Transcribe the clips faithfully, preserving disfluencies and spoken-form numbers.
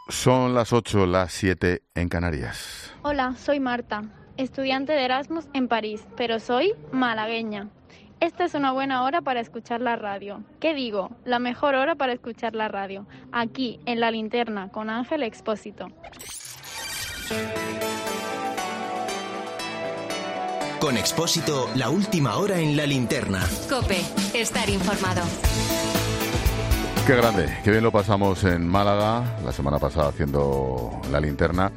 Son las ocho, las siete en Canarias. Hola, soy Marta, estudiante de Erasmus en París, pero soy malagueña. Esta es una buena hora para escuchar la radio. ¿Qué digo? La mejor hora para escuchar la radio. Aquí, en La Linterna, con Ángel Expósito. Con Expósito, la última hora en La Linterna. COPE, estar informado. Qué grande, qué bien lo pasamos en Málaga la semana pasada haciendo La Linterna,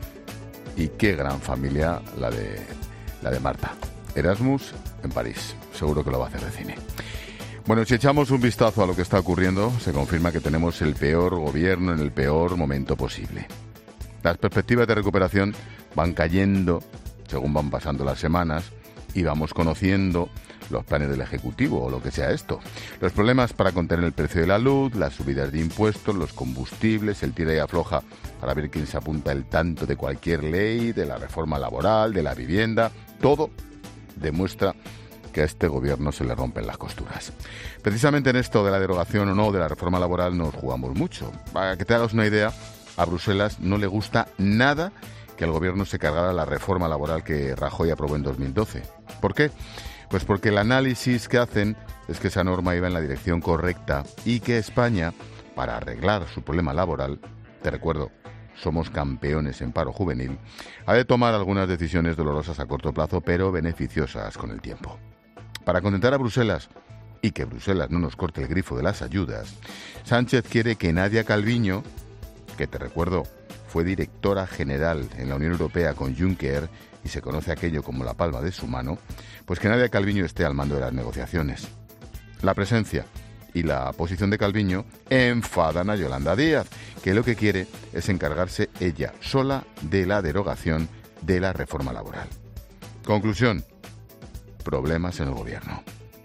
y qué gran familia la de la de Marta. Erasmus en París, seguro que lo va a hacer de cine. Bueno, si echamos un vistazo a lo que está ocurriendo, se confirma que tenemos el peor gobierno en el peor momento posible. Las perspectivas de recuperación van cayendo según van pasando las semanas y vamos conociendo los planes del Ejecutivo o lo que sea esto. Los problemas para contener el precio de la luz, las subidas de impuestos, los combustibles, el tira y afloja para ver quién se apunta el tanto de cualquier ley, de la reforma laboral, de la vivienda, todo demuestra que a este gobierno se le rompen las costuras. Precisamente en esto de la derogación o no de la reforma laboral nos jugamos mucho. Para que te hagas una idea, a Bruselas no le gusta nada que el gobierno se cargara la reforma laboral que Rajoy aprobó en dos mil doce. ¿Por qué? Pues porque el análisis que hacen es que esa norma iba en la dirección correcta y que España, para arreglar su problema laboral, te recuerdo, somos campeones en paro juvenil, ha de tomar algunas decisiones dolorosas a corto plazo, pero beneficiosas con el tiempo. Para contentar a Bruselas y que Bruselas no nos corte el grifo de las ayudas, Sánchez quiere que Nadia Calviño, que te recuerdo, fue directora general en la Unión Europea con Juncker y se conoce aquello como la palma de su mano, pues que Nadia Calviño esté al mando de las negociaciones. La presencia y la posición de Calviño enfadan a Yolanda Díaz, que lo que quiere es encargarse ella sola de la derogación de la reforma laboral. Conclusión: problemas en el gobierno.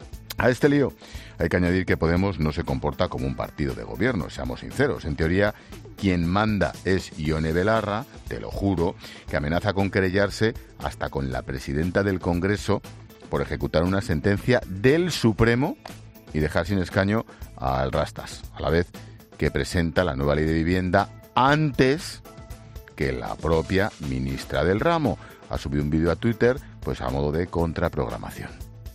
A este lío hay que añadir que Podemos no se comporta como un partido de gobierno, seamos sinceros. En teoría, quien manda es Ione Belarra, te lo juro, que amenaza con querellarse hasta con la presidenta del Congreso por ejecutar una sentencia del Supremo y dejar sin escaño al Rastas, a la vez que presenta la nueva ley de vivienda antes que la propia ministra del ramo. Ha subido un vídeo a Twitter, pues a modo de contraprogramación.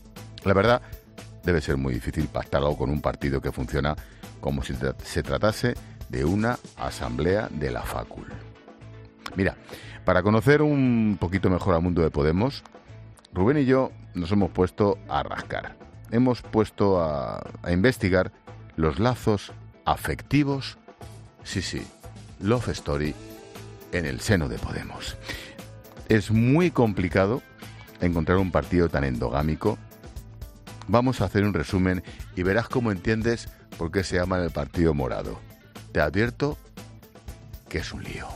La verdad, debe ser muy difícil pactar algo con un partido que funciona como si se tratase de una asamblea de la Facul. Mira, para conocer un poquito mejor al mundo de Podemos, Rubén y yo nos hemos puesto a rascar. Hemos puesto a, a investigar los lazos afectivos, sí, sí, love story, en el seno de Podemos. Es muy complicado encontrar un partido tan endogámico. Vamos a hacer un resumen y verás cómo entiendes por qué se llama el Partido Morado. Te advierto que es un lío.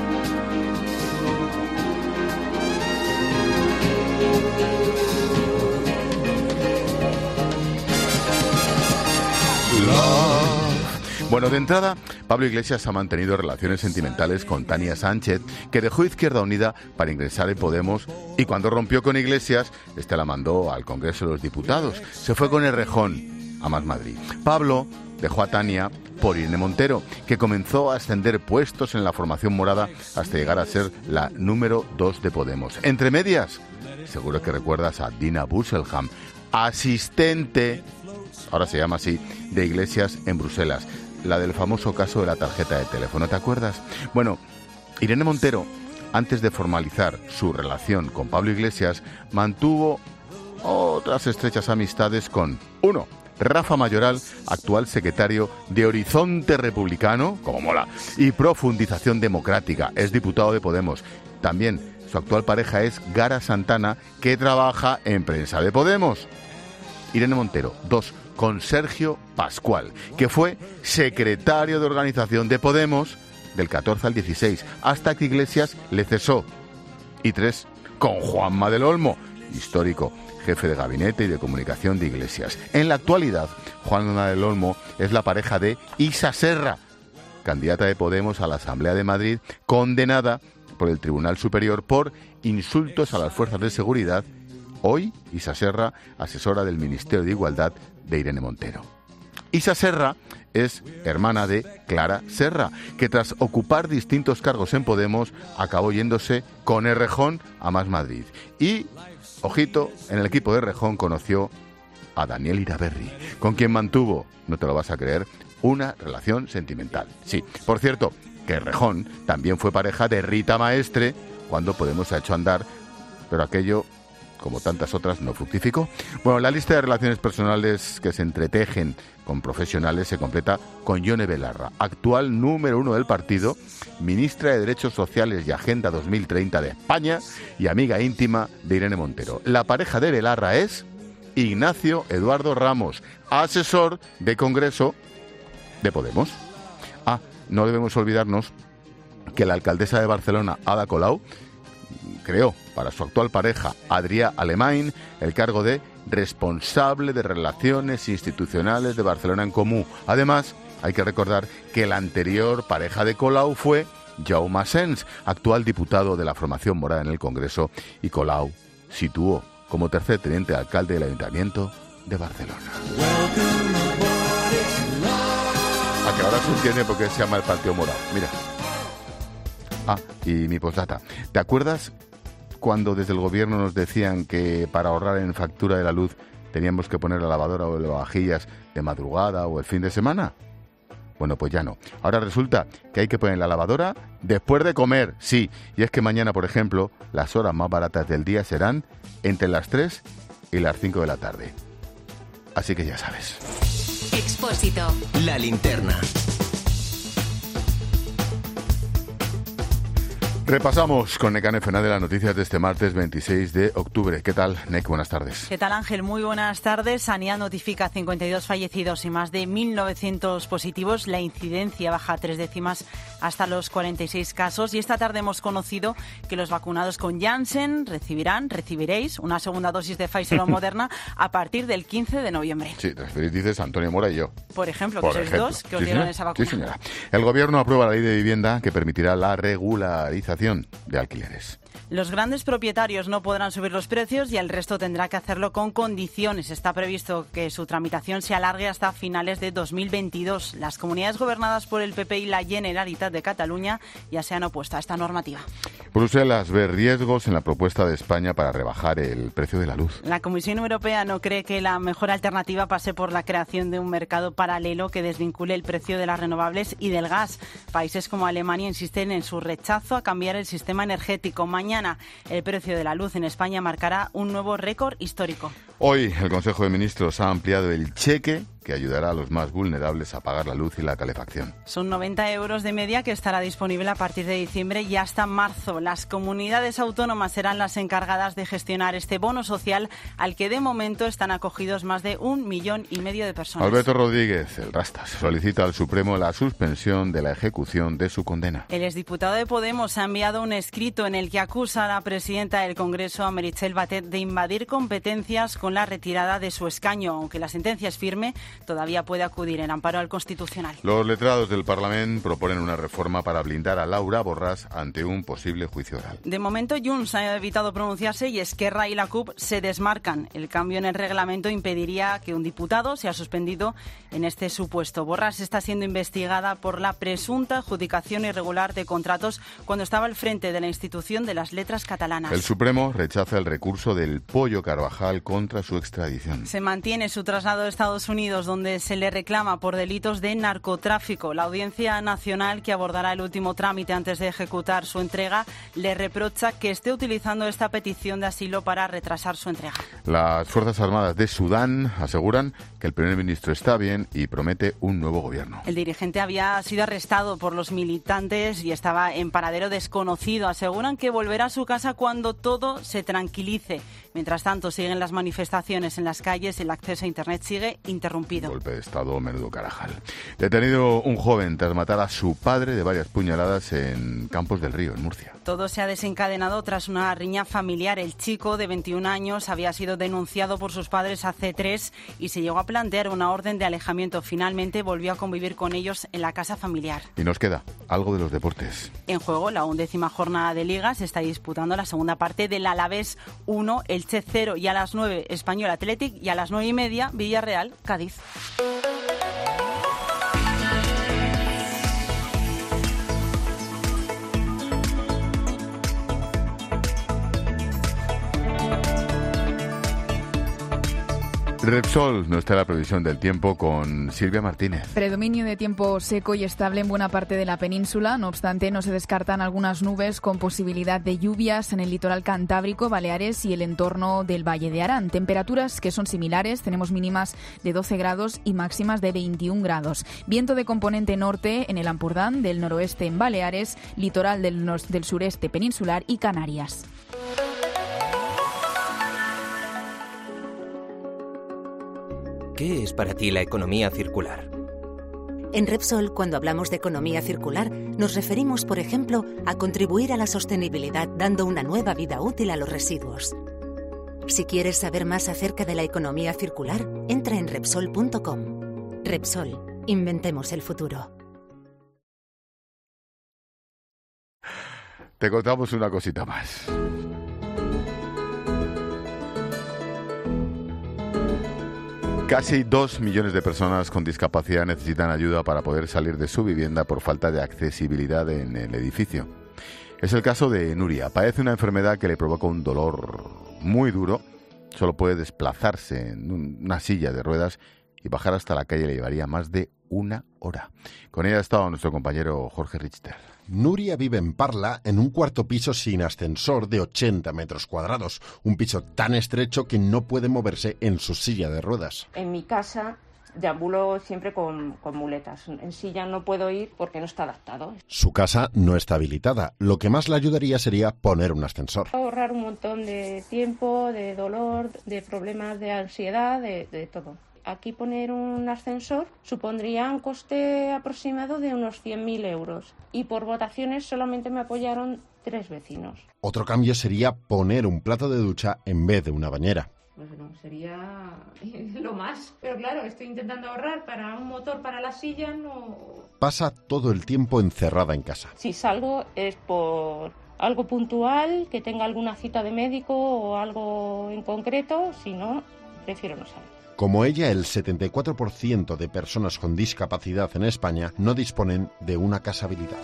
Bueno, de entrada, Pablo Iglesias ha mantenido relaciones sentimentales con Tania Sánchez, que dejó Izquierda Unida para ingresar en Podemos, y cuando rompió con Iglesias, este la mandó al Congreso de los Diputados. Se fue con Errejón a Más Madrid. Pablo dejó a Tania por Irene Montero, que comenzó a ascender puestos en la formación morada hasta llegar a ser la número dos de Podemos. Entre medias, seguro que recuerdas a Dina Busselham, asistente, ahora se llama así, de Iglesias en Bruselas, la del famoso caso de la tarjeta de teléfono, ¿te acuerdas? Bueno, Irene Montero, antes de formalizar su relación con Pablo Iglesias, mantuvo otras estrechas amistades con, uno, Rafa Mayoral, actual secretario de Horizonte Republicano, como mola, y Profundización Democrática, es diputado de Podemos. También su actual pareja es Gara Santana, que trabaja en prensa de Podemos. Irene Montero. Dos, con Sergio Pascual, que fue secretario de organización de Podemos del catorce al dieciséis, hasta que Iglesias le cesó. Y tres, con Juanma del Olmo, histórico jefe de gabinete y de comunicación de Iglesias. En la actualidad, Juanma del Olmo es la pareja de Isa Serra, candidata de Podemos a la Asamblea de Madrid, condenada por el Tribunal Superior por insultos a las fuerzas de seguridad. Hoy, Isa Serra, asesora del Ministerio de Igualdad de Irene Montero. Isa Serra es hermana de Clara Serra, que tras ocupar distintos cargos en Podemos acabó yéndose con Errejón a Más Madrid. Y, ojito, en el equipo de Errejón conoció a Daniel Iraberri, con quien mantuvo, no te lo vas a creer, una relación sentimental. Sí, por cierto, que Errejón también fue pareja de Rita Maestre cuando Podemos se ha hecho andar, pero aquello, como tantas otras, no fructificó. Bueno, la lista de relaciones personales que se entretejen con profesionales se completa con Yone Belarra, actual número uno del partido, ministra de Derechos Sociales y Agenda dos mil treinta de España y amiga íntima de Irene Montero. La pareja de Belarra es Ignacio Eduardo Ramos, asesor de Congreso de Podemos. Ah, no debemos olvidarnos que la alcaldesa de Barcelona, Ada Colau, creó para su actual pareja, Adrià Alemany, el cargo de responsable de Relaciones Institucionales de Barcelona en Comú. Además, hay que recordar que la anterior pareja de Colau fue Jaume Asens, actual diputado de la formación morada en el Congreso, y Colau situó como tercer teniente de alcalde del Ayuntamiento de Barcelona. A que ahora se entiende por qué se llama el Partido Morado. Mira. Ah, y mi postdata. ¿Te acuerdas cuando desde el gobierno nos decían que para ahorrar en factura de la luz teníamos que poner la lavadora o las vajillas de madrugada o el fin de semana? Bueno, pues ya no. Ahora resulta que hay que poner la lavadora después de comer, sí. Y es que mañana, por ejemplo, las horas más baratas del día serán entre las tres y las cinco de la tarde. Así que ya sabes. Expósito. La linterna. Repasamos con Nekane Fernández las noticias de este martes veintiséis de octubre. ¿Qué tal, Nek? Buenas tardes. ¿Qué tal, Ángel? Muy buenas tardes. Sanidad notifica cincuenta y dos fallecidos y más de mil novecientos positivos. La incidencia baja tres décimas hasta los cuarenta y seis casos. Y esta tarde hemos conocido que los vacunados con Janssen recibirán, recibiréis una segunda dosis de Pfizer o Moderna a partir del quince de noviembre. Sí, transferís, dices Antonio Mora y yo. Por ejemplo, Por que sois ejemplo. dos que os Sí, dieron señora. esa vacuna. Sí, señora. El Gobierno aprueba la ley de vivienda que permitirá la regularización de alquileres. Los grandes propietarios no podrán subir los precios y el resto tendrá que hacerlo con condiciones. Está previsto que su tramitación se alargue hasta finales de dos mil veintidós. Las comunidades gobernadas por el P P y la Generalitat de Cataluña ya se han opuesto a esta normativa. Bruselas ve riesgos en la propuesta de España para rebajar el precio de la luz. La Comisión Europea no cree que la mejor alternativa pase por la creación de un mercado paralelo que desvincule el precio de las renovables y del gas. Países como Alemania insisten en su rechazo a cambiar el sistema energético. Mañana el precio de la luz en España marcará un nuevo récord histórico. Hoy el Consejo de Ministros ha ampliado el cheque que ayudará a los más vulnerables a pagar la luz y la calefacción. Son noventa euros de media que estará disponible a partir de diciembre y hasta marzo. Las comunidades autónomas serán las encargadas de gestionar este bono social al que de momento están acogidos más de un millón y medio de personas. Alberto Rodríguez, el Rastas, solicita al Supremo la suspensión de la ejecución de su condena. El exdiputado de Podemos ha enviado un escrito en el que acusa a la presidenta del Congreso, a Meritxell Batet, de invadir competencias con la retirada de su escaño. Aunque la sentencia es firme, todavía puede acudir en amparo al Constitucional. Los letrados del Parlamento proponen una reforma para blindar a Laura Borràs ante un posible juicio oral. De momento, Junts ha evitado pronunciarse y Esquerra y la C U P se desmarcan. El cambio en el reglamento impediría que un diputado sea suspendido en este supuesto. Borràs está siendo investigada por la presunta adjudicación irregular de contratos cuando estaba al frente de la institución de las letras catalanas. El Supremo rechaza el recurso del Pollo Carvajal contra su extradición. Se mantiene su traslado a Estados Unidos, donde se le reclama por delitos de narcotráfico. La Audiencia Nacional, que abordará el último trámite antes de ejecutar su entrega, le reprocha que esté utilizando esta petición de asilo para retrasar su entrega. Las Fuerzas Armadas de Sudán aseguran que el primer ministro está bien y promete un nuevo gobierno. El dirigente había sido arrestado por los militantes y estaba en paradero desconocido. Aseguran que volverá a su casa cuando todo se tranquilice. Mientras tanto, siguen las manifestaciones en las calles y el acceso a Internet sigue interrumpido. Golpe de Estado, menudo carajal. Detenido un joven tras matar a su padre de varias puñaladas en Campos del Río, en Murcia. Todo se ha desencadenado tras una riña familiar. El chico de veintiún años había sido denunciado por sus padres hace tres y se llegó a plantear una orden de alejamiento. Finalmente volvió a convivir con ellos en la casa familiar. Y nos queda algo de los deportes. En juego, la undécima jornada de Liga, se está disputando la segunda parte del Alavés uno, Elche cero, y a las nueve Español Athletic, y a las nueve y media Villarreal Cádiz. Repsol nos trae la previsión del tiempo con Silvia Martínez. Predominio de tiempo seco y estable en buena parte de la península. No obstante, no se descartan algunas nubes con posibilidad de lluvias en el litoral cantábrico, Baleares y el entorno del Valle de Arán. Temperaturas que son similares. Tenemos mínimas de doce grados y máximas de veintiún grados. Viento de componente norte en el Ampurdán, del noroeste en Baleares, litoral del, nor- del sureste peninsular y Canarias. ¿Qué es para ti la economía circular? En Repsol, cuando hablamos de economía circular, nos referimos, por ejemplo, a contribuir a la sostenibilidad dando una nueva vida útil a los residuos. Si quieres saber más acerca de la economía circular, entra en Repsol punto com. Repsol, inventemos el futuro. Te contamos una cosita más. Casi dos millones de personas con discapacidad necesitan ayuda para poder salir de su vivienda por falta de accesibilidad en el edificio. Es el caso de Nuria. Padece una enfermedad que le provoca un dolor muy duro. Solo puede desplazarse en una silla de ruedas y bajar hasta la calle le llevaría más de una hora. Con ella ha estado nuestro compañero Jorge Richter. Nuria vive en Parla, en un cuarto piso sin ascensor de ochenta metros cuadrados. Un piso tan estrecho que no puede moverse en su silla de ruedas. En mi casa deambulo siempre con, con muletas. En silla no puedo ir porque no está adaptado. Su casa no está habilitada. Lo que más le ayudaría sería poner un ascensor. Ahorrar un montón de tiempo, de dolor, de problemas de ansiedad, de, de todo. Aquí poner un ascensor supondría un coste aproximado de unos cien mil euros y por votaciones solamente me apoyaron tres vecinos. Otro cambio sería poner un plato de ducha en vez de una bañera. Bueno, sería lo más, pero claro, estoy intentando ahorrar para un motor para la silla, no... Pasa todo el tiempo encerrada en casa. Si salgo es por algo puntual, que tenga alguna cita de médico o algo en concreto, si no, prefiero no salir. Como ella, el setenta y cuatro por ciento de personas con discapacidad en España no disponen de una casa habilitada.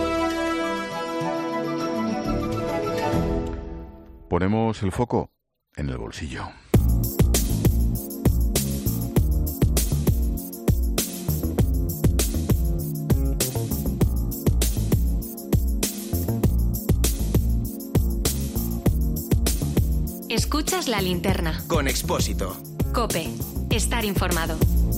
Ponemos el foco en el bolsillo. Escuchas la linterna. Con Expósito. COPE. Estar informado.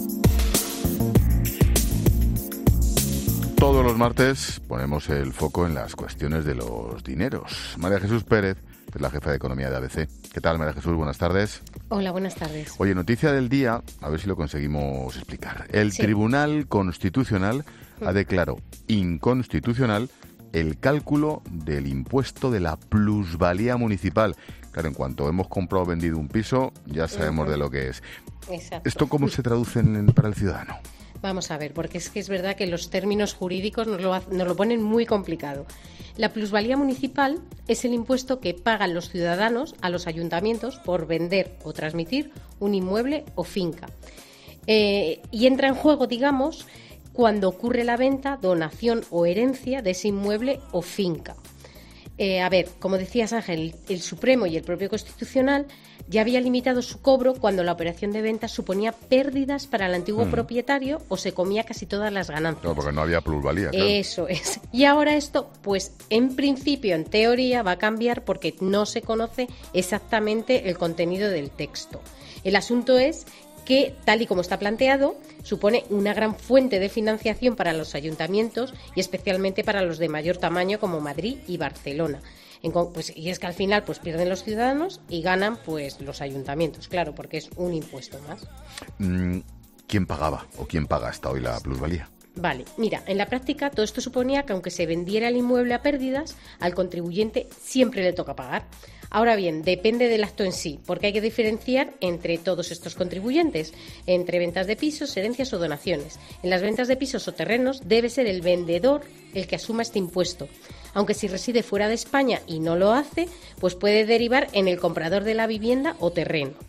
Todos los martes ponemos el foco en las cuestiones de los dineros. María Jesús Pérez es la jefa de economía de A B C. ¿Qué tal, María Jesús? Buenas tardes. Hola, buenas tardes. Oye, noticia del día, a ver si lo conseguimos explicar. El sí. Tribunal Constitucional ha declarado inconstitucional el cálculo del impuesto de la plusvalía municipal. Claro, en cuanto hemos comprado o vendido un piso, ya sabemos uh-huh. de lo que es. Exacto. ¿Esto cómo se traduce en, para el ciudadano? Vamos a ver, porque es que es verdad que los términos jurídicos nos lo, nos lo ponen muy complicado. La plusvalía municipal es el impuesto que pagan los ciudadanos a los ayuntamientos por vender o transmitir un inmueble o finca. Eh, y entra en juego, digamos, cuando ocurre la venta, donación o herencia de ese inmueble o finca. Eh, a ver, como decías, Ángel, el Supremo y el propio Constitucional ya había limitado su cobro cuando la operación de venta suponía pérdidas para el antiguo mm. propietario o se comía casi todas las ganancias. No, porque no había plusvalía. Claro. Eso es. Y ahora esto, pues en principio, en teoría, va a cambiar porque no se conoce exactamente el contenido del texto. El asunto es que, tal y como está planteado, supone una gran fuente de financiación para los ayuntamientos y especialmente para los de mayor tamaño como Madrid y Barcelona. En, pues, y es que al final pues pierden los ciudadanos y ganan pues los ayuntamientos, claro, porque es un impuesto más. ¿Quién pagaba o quién paga hasta hoy la plusvalía? Vale, mira, en la práctica todo esto suponía que aunque se vendiera el inmueble a pérdidas, al contribuyente siempre le toca pagar. Ahora bien, depende del acto en sí, porque hay que diferenciar entre todos estos contribuyentes, entre ventas de pisos, herencias o donaciones. En las ventas de pisos o terrenos debe ser el vendedor el que asuma este impuesto. Aunque si reside fuera de España y no lo hace, pues puede derivar en el comprador de la vivienda o terreno.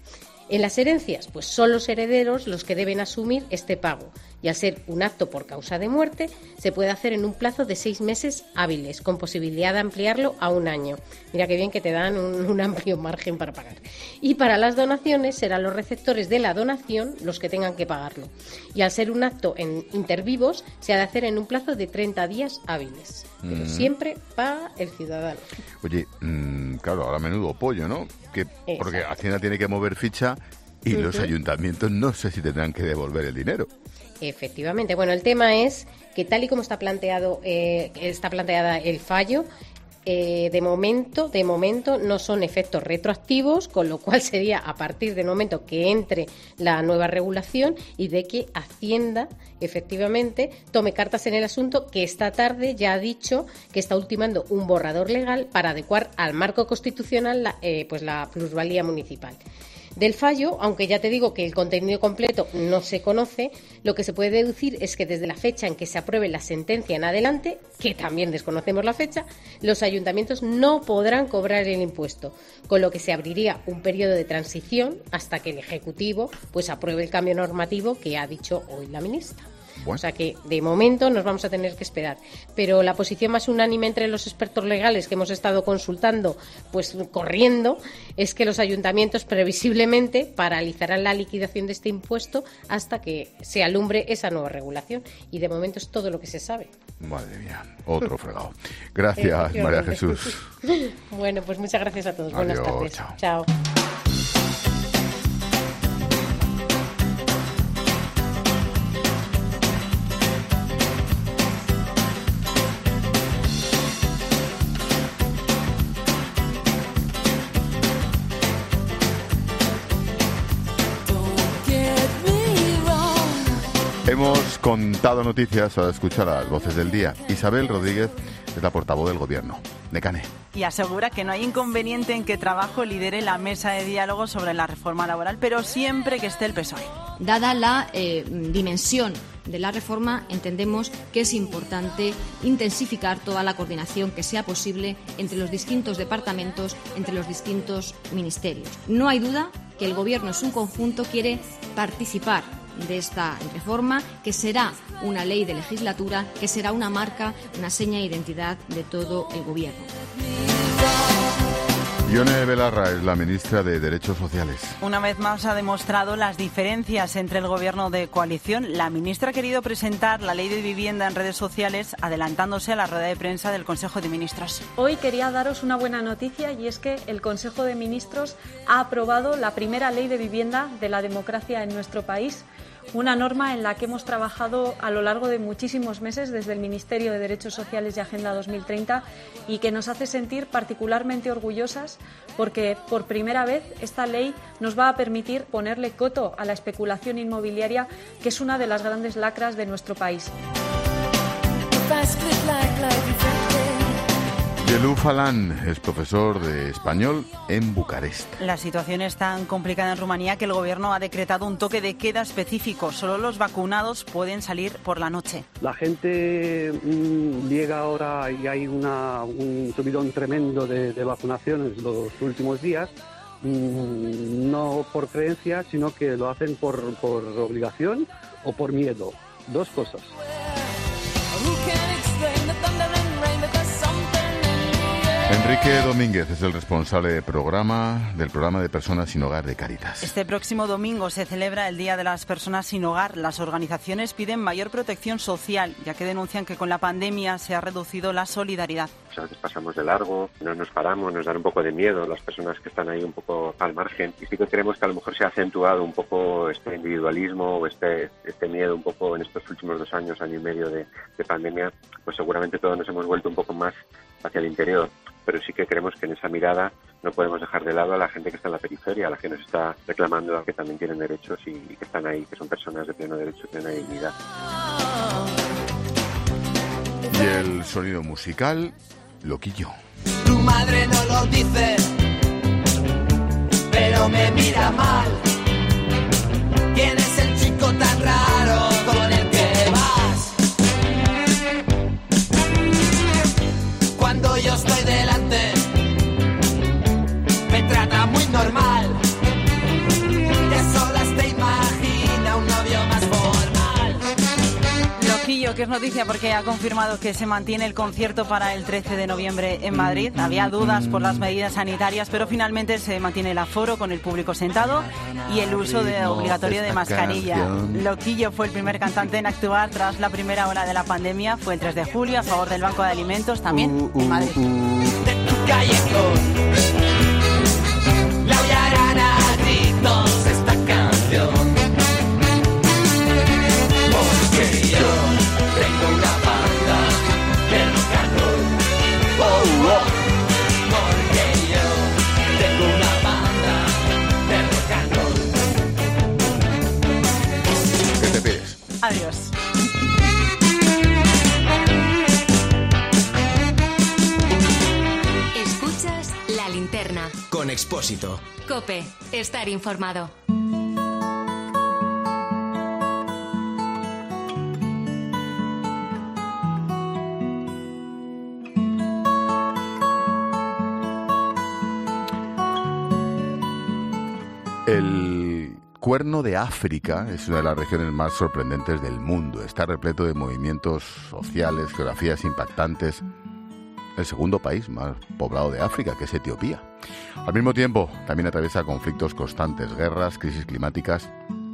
En las herencias, pues son los herederos los que deben asumir este pago, y al ser un acto por causa de muerte, se puede hacer en un plazo de seis meses hábiles, con posibilidad de ampliarlo a un año. Mira qué bien que te dan un, un amplio margen para pagar. Y para las donaciones serán los receptores de la donación los que tengan que pagarlo. Y al ser un acto en intervivos, se ha de hacer en un plazo de treinta días hábiles. Pero mm. siempre paga el ciudadano. Oye, mmm, claro, ahora menudo pollo, ¿no? Que, porque Hacienda tiene que mover ficha y uh-huh. los ayuntamientos no sé si tendrán que devolver el dinero. Efectivamente. Bueno, el tema es que tal y como está planteado, eh, está planteada el fallo, eh, de momento, de momento no son efectos retroactivos, con lo cual sería a partir del momento que entre la nueva regulación y de que Hacienda efectivamente tome cartas en el asunto, que esta tarde ya ha dicho que está ultimando un borrador legal para adecuar al marco constitucional la, eh, pues la plusvalía municipal. Del fallo, aunque ya te digo que el contenido completo no se conoce, lo que se puede deducir es que desde la fecha en que se apruebe la sentencia en adelante, que también desconocemos la fecha, los ayuntamientos no podrán cobrar el impuesto, con lo que se abriría un periodo de transición hasta que el Ejecutivo pues apruebe el cambio normativo que ha dicho hoy la ministra. Bueno. O sea que, de momento, nos vamos a tener que esperar. Pero la posición más unánime entre los expertos legales que hemos estado consultando, pues corriendo, es que los ayuntamientos previsiblemente paralizarán la liquidación de este impuesto hasta que se alumbre esa nueva regulación. Y, de momento, es todo lo que se sabe. Madre mía, otro fregado. Gracias, María Jesús. Bueno, pues muchas gracias a todos. Adiós, buenas tardes. Chao. Chao. Hemos contado noticias, ahora escucha las voces del día. Isabel Rodríguez es la portavoz del Gobierno. Necane. Y asegura que no hay inconveniente en que Trabajo lidere la mesa de diálogo sobre la reforma laboral, pero siempre que esté el P S O E. Dada la eh, dimensión de la reforma, entendemos que es importante intensificar toda la coordinación que sea posible entre los distintos departamentos, entre los distintos ministerios. No hay duda que el Gobierno, en su conjunto, quiere participar de esta reforma, que será una ley de legislatura, que será una marca, una seña de identidad de todo el Gobierno. Ione Belarra es la ministra de Derechos Sociales. Una vez más ha demostrado las diferencias entre el gobierno de coalición. La ministra ha querido presentar la ley de vivienda en redes sociales, adelantándose a la rueda de prensa del Consejo de Ministros. Hoy quería daros una buena noticia, y es que el Consejo de Ministros ha aprobado la primera ley de vivienda de la democracia en nuestro país. Una norma en la que hemos trabajado a lo largo de muchísimos meses desde el Ministerio de Derechos Sociales y Agenda dos mil treinta, y que nos hace sentir particularmente orgullosas porque por primera vez esta ley nos va a permitir ponerle coto a la especulación inmobiliaria, que es una de las grandes lacras de nuestro país. Yelú Falan es profesor de español en Bucarest. La situación es tan complicada en Rumanía que el gobierno ha decretado un toque de queda específico. Solo los vacunados pueden salir por la noche. La gente mmm, llega ahora y hay una, un subidón tremendo de, de vacunaciones los últimos días. Mmm, no por creencia, sino que lo hacen por, por obligación o por miedo. Dos cosas. Enrique Domínguez es el responsable de programa, del programa de Personas Sin Hogar de Cáritas. Este próximo domingo se celebra el Día de las Personas Sin Hogar. Las organizaciones piden mayor protección social, ya que denuncian que con la pandemia se ha reducido la solidaridad. A veces pasamos de largo, no nos paramos, nos dan un poco de miedo las personas que están ahí un poco al margen. Y sí que creemos que a lo mejor se ha acentuado un poco este individualismo o este, este miedo un poco en estos últimos dos años, año y medio de, de pandemia. Pues seguramente todos nos hemos vuelto un poco más hacia el interior. Pero sí que creemos que en esa mirada no podemos dejar de lado a la gente que está en la periferia, a la que nos está reclamando, que también tienen derechos y, y que están ahí, que son personas de pleno derecho, de plena dignidad. Y el sonido musical, Loquillo. Tu madre no lo dice, pero me mira mal. ¿Quién es el chico tan raro con el que vas? Cuando yo estoy delante, me trata muy normal. que es noticia porque ha confirmado que se mantiene el concierto para el trece de noviembre en Madrid. Había dudas por las medidas sanitarias, pero finalmente se mantiene el aforo con el público sentado y el uso de obligatorio de mascarilla. Loquillo fue el primer cantante en actuar tras la primera ola de la pandemia. Fue el tres de julio a favor del Banco de Alimentos, también uh, uh, en Madrid. Uh. De tu callejón, la aullarán a gritos esta canción. Porque yo tengo una banda de rock and roll. Oh, oh. Porque yo tengo una banda de rock and roll. ¿Qué te pides? Adiós. Escuchas La Linterna. Con Expósito. COPE. Estar informado. El Cuerno de África es una de las regiones más sorprendentes del mundo. Está repleto de movimientos sociales, geografías impactantes. El segundo país más poblado de África, que es Etiopía. Al mismo tiempo, también atraviesa conflictos constantes, guerras, crisis climáticas,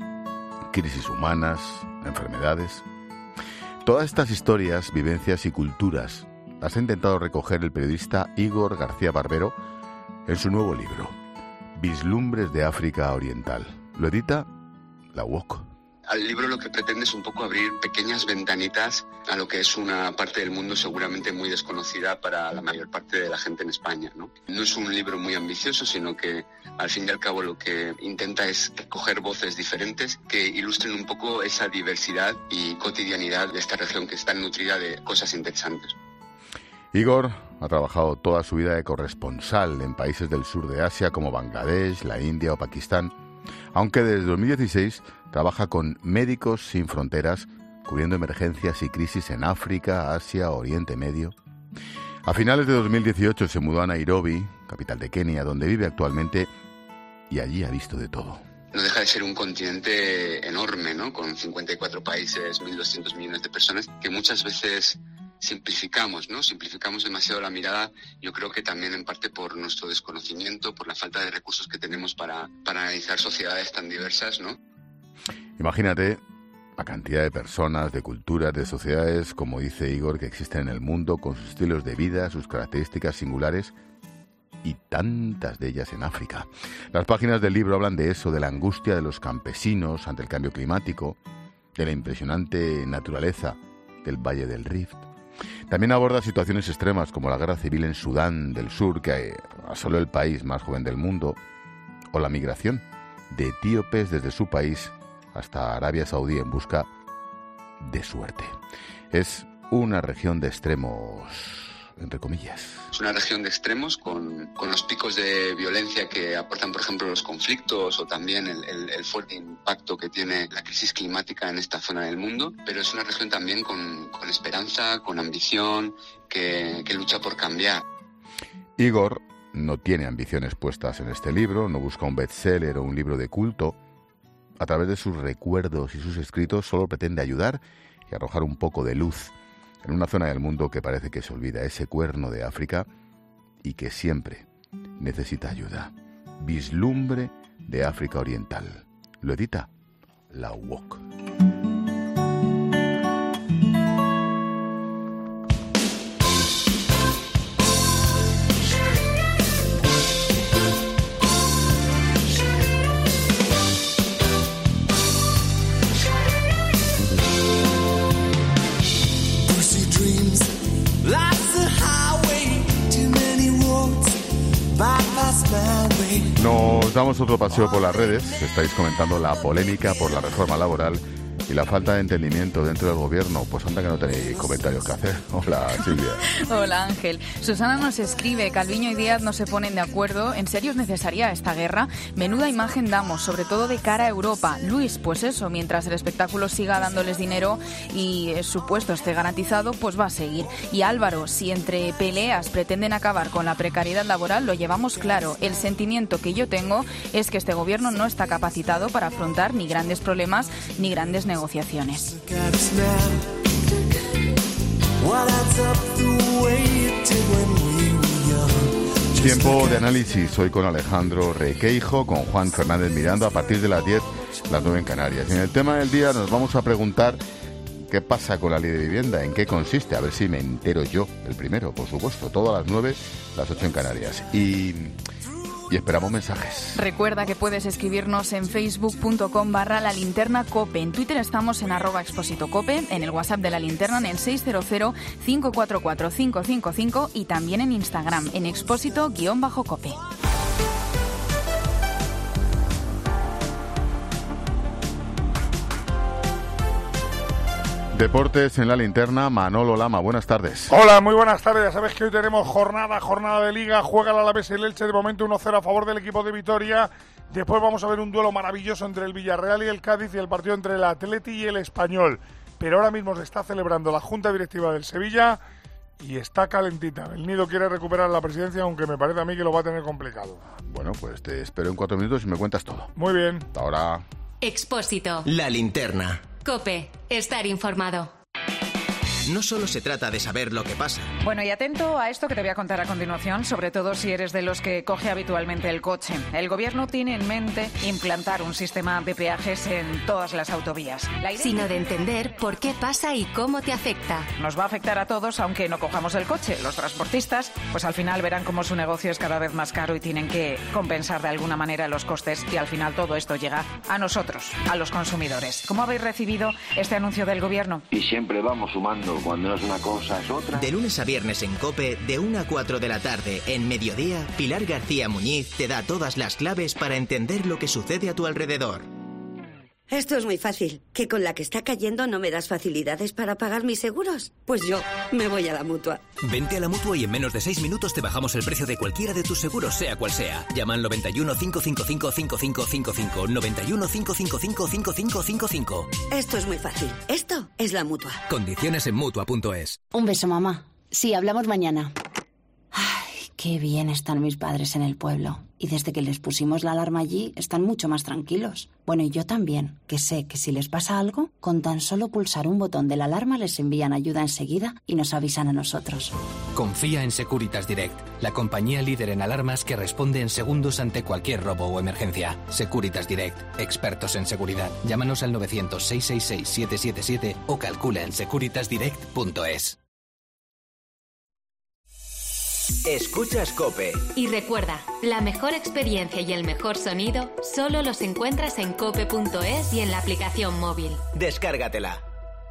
crisis humanas, enfermedades. Todas estas historias, vivencias y culturas las ha intentado recoger el periodista Igor García Barbero en su nuevo libro, Vislumbres de África Oriental. Lo edita la U O C. El libro lo que pretende es un poco abrir pequeñas ventanitas a lo que es una parte del mundo seguramente muy desconocida para la mayor parte de la gente en España, ¿no? No es un libro muy ambicioso, sino que al fin y al cabo lo que intenta es coger voces diferentes que ilustren un poco esa diversidad y cotidianidad de esta región que está nutrida de cosas interesantes. Igor ha trabajado toda su vida de corresponsal en países del sur de Asia como Bangladesh, la India o Pakistán, aunque desde dos mil dieciséis trabaja con Médicos Sin Fronteras, cubriendo emergencias y crisis en África, Asia, Oriente Medio. A finales de dos mil dieciocho se mudó a Nairobi, capital de Kenia, donde vive actualmente, y allí ha visto de todo. No deja de ser un continente enorme, ¿no? Con cincuenta y cuatro países, mil doscientos millones de personas, que muchas veces simplificamos, ¿no? Simplificamos demasiado la mirada, yo creo que también en parte por nuestro desconocimiento, por la falta de recursos que tenemos para, para analizar sociedades tan diversas, ¿no? Imagínate la cantidad de personas, de culturas, de sociedades, como dice Igor, que existen en el mundo, con sus estilos de vida, sus características singulares, y tantas de ellas en África. Las páginas del libro hablan de eso, de la angustia de los campesinos ante el cambio climático, de la impresionante naturaleza del Valle del Rift. También aborda situaciones extremas como la guerra civil en Sudán del Sur, que asoló el país más joven del mundo, o la migración de etíopes desde su país hasta Arabia Saudí en busca de suerte. Es una región de extremos, entre comillas. Es una región de extremos con, con los picos de violencia que aportan, por ejemplo, los conflictos o también el, el, el fuerte impacto que tiene la crisis climática en esta zona del mundo, pero es una región también con, con esperanza, con ambición, que, que lucha por cambiar. Igor no tiene ambiciones puestas en este libro, no busca un bestseller o un libro de culto. A través de sus recuerdos y sus escritos solo pretende ayudar y arrojar un poco de luz en una zona del mundo que parece que se olvida, ese cuerno de África, y que siempre necesita ayuda. Vislumbre de África Oriental. Lo edita la U O C. Nos damos otro paseo por las redes. Estáis comentando la polémica por la reforma laboral y la falta de entendimiento dentro del gobierno. Pues anda que no tenéis comentarios que hacer. Hola, Silvia. Hola, Ángel. Susana nos escribe: Calviño y Díaz no se ponen de acuerdo. ¿En serio es necesaria esta guerra? Menuda imagen damos, sobre todo de cara a Europa. Luis, pues eso, mientras el espectáculo siga dándoles dinero y su puesto esté garantizado, pues va a seguir. Y Álvaro, si entre peleas pretenden acabar con la precariedad laboral, lo llevamos claro. El sentimiento que yo tengo es que este gobierno no está capacitado para afrontar ni grandes problemas ni grandes negociaciones. Tiempo de análisis hoy con Alejandro Requeijo, con Juan Fernández Miranda, a partir de las diez, las nueve en Canarias. Y en el tema del día nos vamos a preguntar qué pasa con la ley de vivienda, en qué consiste, a ver si me entero yo, el primero, por supuesto, todo a las nueve, las ocho en Canarias. Y... Y esperamos mensajes. Recuerda que puedes escribirnos en facebook.com barra la linterna cope. En Twitter estamos en arroba expósito cope, en el WhatsApp de la linterna en el seis cero cero, cinco cuatro cuatro, cinco cinco cinco y también en Instagram en expósito-cope. Deportes en la linterna, Manolo Lama, buenas tardes. Hola, muy buenas tardes. Ya sabes que hoy tenemos jornada, jornada de Liga. Juega el Alavés y el Elche, de momento uno cero a favor del equipo de Vitoria. Después vamos a ver un duelo maravilloso entre el Villarreal y el Cádiz y el partido entre el Atleti y el Español. Pero ahora mismo se está celebrando la Junta Directiva del Sevilla y está calentita. El Nido quiere recuperar la presidencia, aunque me parece a mí que lo va a tener complicado. Bueno, pues te espero en cuatro minutos y me cuentas todo. Muy bien. Hasta ahora. Expósito. La linterna. COPE. Estar informado. No solo se trata de saber lo que pasa. Bueno, y atento a esto que te voy a contar a continuación, sobre todo si eres de los que coge habitualmente el coche. El gobierno tiene en mente implantar un sistema de peajes en todas las autovías. La idea... Sino de entender por qué pasa y cómo te afecta. Nos va a afectar a todos, aunque no cojamos el coche. Los transportistas, pues al final verán cómo su negocio es cada vez más caro y tienen que compensar de alguna manera los costes, y al final todo esto llega a nosotros, a los consumidores. ¿Cómo habéis recibido este anuncio del gobierno? Y siempre vamos sumando. Cuando no es una cosa, es otra. De lunes a viernes en COPE, de una a cuatro de la tarde, en Mediodía, Pilar García Muñiz te da todas las claves para entender lo que sucede a tu alrededor. Esto es muy fácil. ¿Que con la que está cayendo no me das facilidades para pagar mis seguros? Pues yo me voy a la Mutua. Vente a la Mutua y en menos de seis minutos te bajamos el precio de cualquiera de tus seguros, sea cual sea. Llama al noventa y uno, cinco cinco cinco, cinco cinco cinco cinco, noventa y uno, cinco cinco cinco, cinco cinco cinco cinco. Esto es muy fácil. Esto es la Mutua. Condiciones en Mutua punto es. Un beso, mamá. Sí, hablamos mañana. Ay, qué bien están mis padres en el pueblo. Y desde que les pusimos la alarma allí, están mucho más tranquilos. Bueno, y yo también, que sé que si les pasa algo, con tan solo pulsar un botón de la alarma les envían ayuda enseguida y nos avisan a nosotros. Confía en Securitas Direct, la compañía líder en alarmas que responde en segundos ante cualquier robo o emergencia. Securitas Direct, expertos en seguridad. Llámanos al novecientos, seiscientos sesenta y seis, siete siete siete o calcula en securitas direct punto es. Escuchas COPE. Y recuerda, la mejor experiencia y el mejor sonido solo los encuentras en cope punto es y en la aplicación móvil. Descárgatela.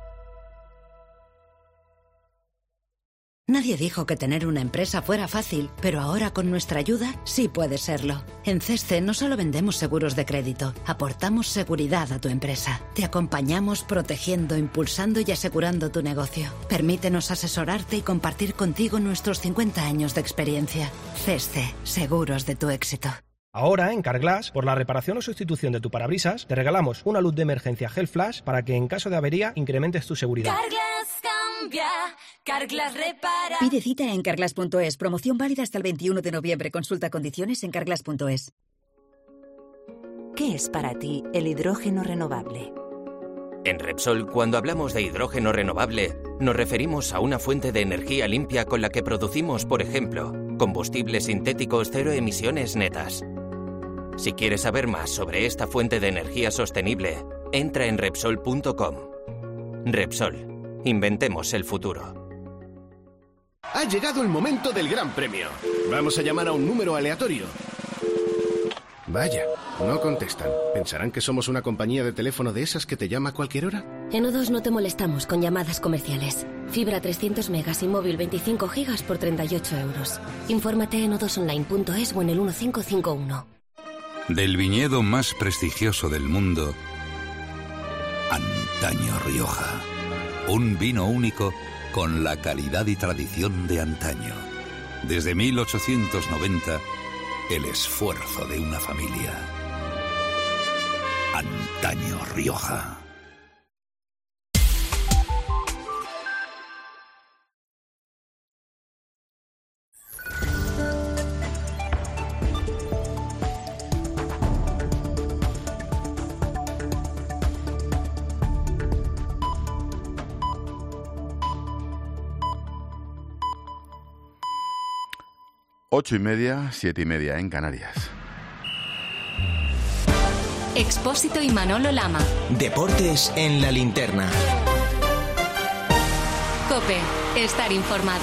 Nadie dijo que tener una empresa fuera fácil, pero ahora con nuestra ayuda sí puede serlo. En CESCE no solo vendemos seguros de crédito, aportamos seguridad a tu empresa. Te acompañamos protegiendo, impulsando y asegurando tu negocio. Permítenos asesorarte y compartir contigo nuestros cincuenta años de experiencia. CESCE, seguros de tu éxito. Ahora, en Carglass, por la reparación o sustitución de tu parabrisas, te regalamos una luz de emergencia Hell Flash para que en caso de avería incrementes tu seguridad. Carglass cambia, Carglass repara. Pide cita en carglass punto es. Promoción válida hasta el veintiuno de noviembre. Consulta condiciones en carglass punto es. ¿Qué es para ti el hidrógeno renovable? En Repsol, cuando hablamos de hidrógeno renovable, nos referimos a una fuente de energía limpia con la que producimos, por ejemplo, combustibles sintéticos cero emisiones netas. Si quieres saber más sobre esta fuente de energía sostenible, entra en Repsol punto com. Repsol, inventemos el futuro. Ha llegado el momento del gran premio. Vamos a llamar a un número aleatorio. Vaya, no contestan. ¿Pensarán que somos una compañía de teléfono de esas que te llama a cualquier hora? En O dos no te molestamos con llamadas comerciales. Fibra trescientos megas y móvil veinticinco gigas por treinta y ocho euros. Infórmate en o dos online punto es o en el uno cinco cinco uno. Del viñedo más prestigioso del mundo, Antaño Rioja. Un vino único con la calidad y tradición de antaño. Desde mil ochocientos noventa, el esfuerzo de una familia. Antaño Rioja. Ocho y media, siete y media en Canarias. Expósito y Manolo Lama. Deportes en la linterna. COPE, estar informado.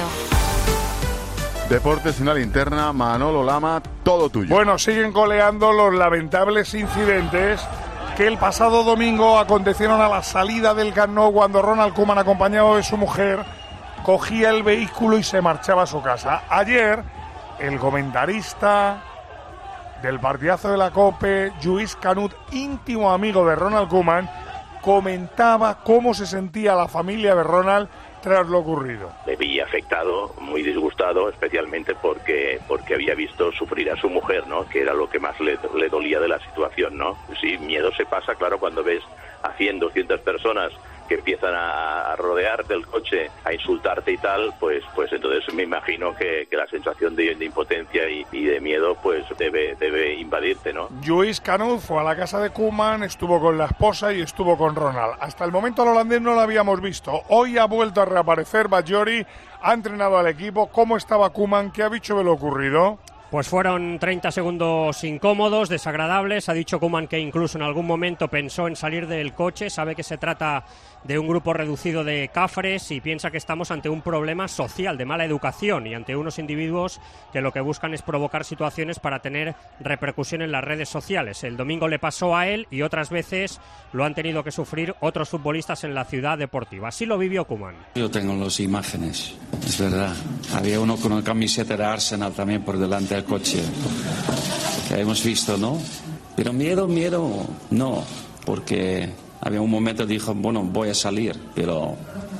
Deportes en la linterna, Manolo Lama, todo tuyo. Bueno, siguen coleando los lamentables incidentes que el pasado domingo acontecieron a la salida del Camp Nou cuando Ronald Koeman, acompañado de su mujer, cogía el vehículo y se marchaba a su casa. Ayer, el comentarista del partidazo de la COPE, Lluís Canut, íntimo amigo de Ronald Koeman, comentaba cómo se sentía la familia de Ronald tras lo ocurrido. Me vi afectado, muy disgustado, especialmente porque porque había visto sufrir a su mujer, ¿no? Que era lo que más le, le dolía de la situación, ¿no? Sí, miedo se pasa, claro, cuando ves a cien, doscientas personas que empiezan a, a rodearte el coche, a insultarte y tal, pues pues entonces me imagino que, que la sensación de, de impotencia y, y de miedo pues debe debe invadirte, ¿no? Lluís Canut fue a la casa de Koeman, estuvo con la esposa y estuvo con Ronald. Hasta el momento al holandés no lo habíamos visto. Hoy ha vuelto a reaparecer Bajori, ha entrenado al equipo. ¿Cómo estaba Koeman? ¿Qué ha dicho de lo ocurrido? Pues fueron treinta segundos incómodos, desagradables. Ha dicho Koeman que incluso en algún momento pensó en salir del coche. Sabe que se trata de un grupo reducido de cafres y piensa que estamos ante un problema social de mala educación y ante unos individuos que lo que buscan es provocar situaciones para tener repercusión en las redes sociales. El domingo le pasó a él y otras veces lo han tenido que sufrir otros futbolistas en la ciudad deportiva. Así lo vivió Koeman. Yo tengo las imágenes, es verdad. Había uno con una camiseta de Arsenal también por delante del coche, que hemos visto, ¿no? Pero miedo, miedo, no, porque había un momento que dijo, bueno, voy a salir, pero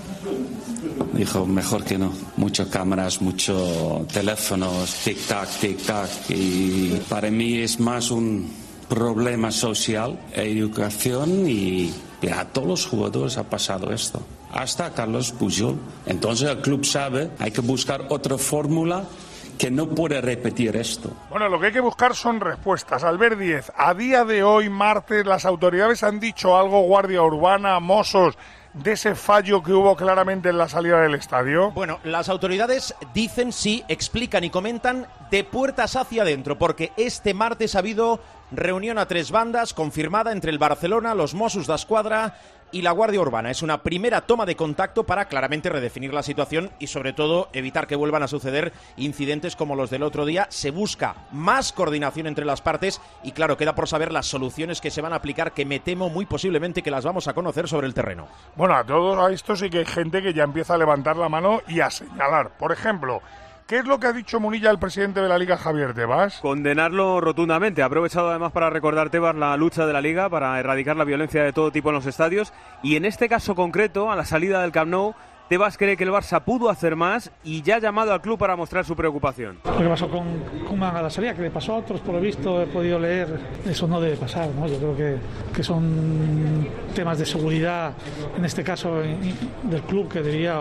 dijo, mejor que no. Muchas cámaras, muchos teléfonos, tic-tac, tic-tac, y para mí es más un problema social, educación, y a todos los jugadores ha pasado esto, hasta Carlos Puyol. Entonces el club sabe, hay que buscar otra fórmula que no puede repetir esto. Bueno, lo que hay que buscar son respuestas. Albert Díez, a día de hoy, martes, ¿las autoridades han dicho algo, Guardia Urbana, Mossos, de ese fallo que hubo claramente en la salida del estadio? Bueno, las autoridades dicen, sí, explican y comentan de puertas hacia adentro, porque este martes ha habido reunión a tres bandas confirmada entre el Barcelona, los Mossos d'Esquadra y la Guardia Urbana. Es una primera toma de contacto para claramente redefinir la situación y sobre todo evitar que vuelvan a suceder incidentes como los del otro día. Se busca más coordinación entre las partes y claro, queda por saber las soluciones que se van a aplicar, que me temo muy posiblemente que las vamos a conocer sobre el terreno. Bueno, a todo a esto sí que hay gente que ya empieza a levantar la mano y a señalar. Por ejemplo, ¿qué es lo que ha dicho Munilla, el presidente de la Liga, Javier Tebas? Condenarlo rotundamente. Ha aprovechado además para recordar Tebas la lucha de la Liga para erradicar la violencia de todo tipo en los estadios. Y en este caso concreto, a la salida del Camp Nou, Tebas cree que el Barça pudo hacer más y ya ha llamado al club para mostrar su preocupación. Lo que pasó con Koeman a la salida, que le pasó a otros, por lo visto, he podido leer, eso no debe pasar, ¿no? Yo creo que, que son temas de seguridad, en este caso del club, que debería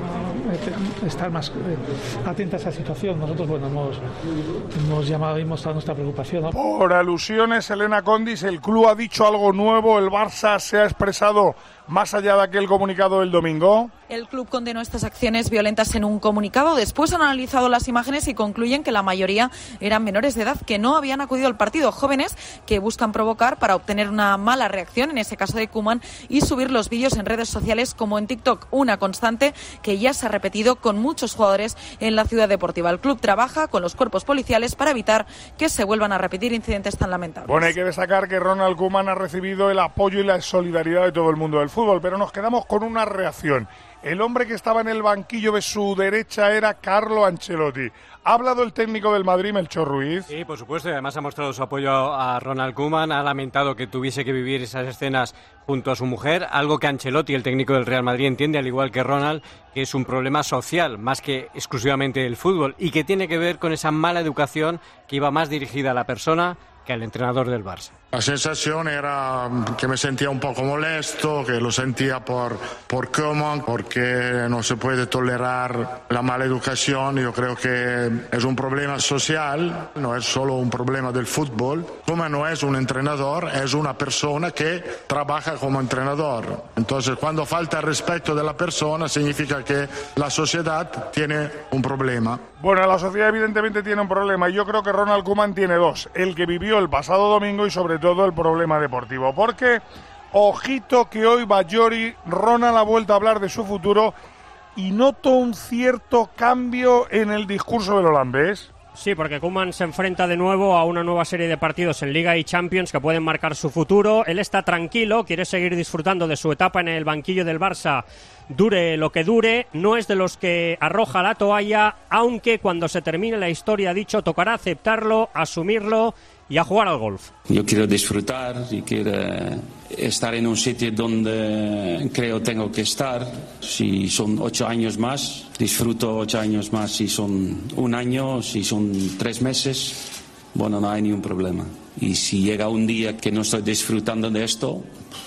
estar más atenta a esa situación. Nosotros, bueno, hemos, hemos llamado y mostrado nuestra preocupación, ¿no? Por alusiones, Elena Condis, el club ha dicho algo nuevo, el Barça se ha expresado más allá de aquel comunicado del domingo. El club condenó estas acciones violentas en un comunicado. Después han analizado las imágenes y concluyen que la mayoría eran menores de edad que no habían acudido al partido, jóvenes que buscan provocar para obtener una mala reacción, en ese caso de Koeman, y subir los vídeos en redes sociales como en TikTok, una constante que ya se ha repetido con muchos jugadores en la ciudad deportiva. El club trabaja con los cuerpos policiales para evitar que se vuelvan a repetir incidentes tan lamentables. Bueno, hay que destacar que Ronald Koeman ha recibido el apoyo y la solidaridad de todo el mundo del fútbol, pero nos quedamos con una reacción. El hombre que estaba en el banquillo de su derecha era Carlo Ancelotti. ¿Ha hablado el técnico del Madrid, Melchor Ruiz? Sí, por supuesto, y además ha mostrado su apoyo a Ronald Koeman. Ha lamentado que tuviese que vivir esas escenas junto a su mujer, algo que Ancelotti, el técnico del Real Madrid, entiende, al igual que Ronald, que es un problema social, más que exclusivamente del fútbol, y que tiene que ver con esa mala educación que iba más dirigida a la persona que al entrenador del Barça. La sensación era que me sentía un poco molesto, que lo sentía por, por Koeman, porque no se puede tolerar la mala educación. Yo creo que es un problema social, no es solo un problema del fútbol. Koeman no es un entrenador, es una persona que trabaja como entrenador. Entonces, cuando falta el respeto de la persona, significa que la sociedad tiene un problema. Bueno, la sociedad evidentemente tiene un problema y yo creo que Ronald Koeman tiene dos. El que vivió el pasado domingo y sobre todo el problema deportivo. Porque, ojito que hoy Bajori, Ronald ha vuelto a hablar de su futuro y noto un cierto cambio en el discurso del holandés. Sí, porque Koeman se enfrenta de nuevo a una nueva serie de partidos en Liga y Champions que pueden marcar su futuro. Él está tranquilo, quiere seguir disfrutando de su etapa en el banquillo del Barça, dure lo que dure. No es de los que arroja la toalla, aunque cuando se termine la historia, ha dicho, tocará aceptarlo, asumirlo y a jugar al golf. Yo quiero disfrutar y quiero estar en un sitio donde creo tengo que estar. Si son ocho años más, disfruto ocho años más. Si son un año, si son tres meses, bueno, no hay ningún problema. Y si llega un día que no estoy disfrutando de esto,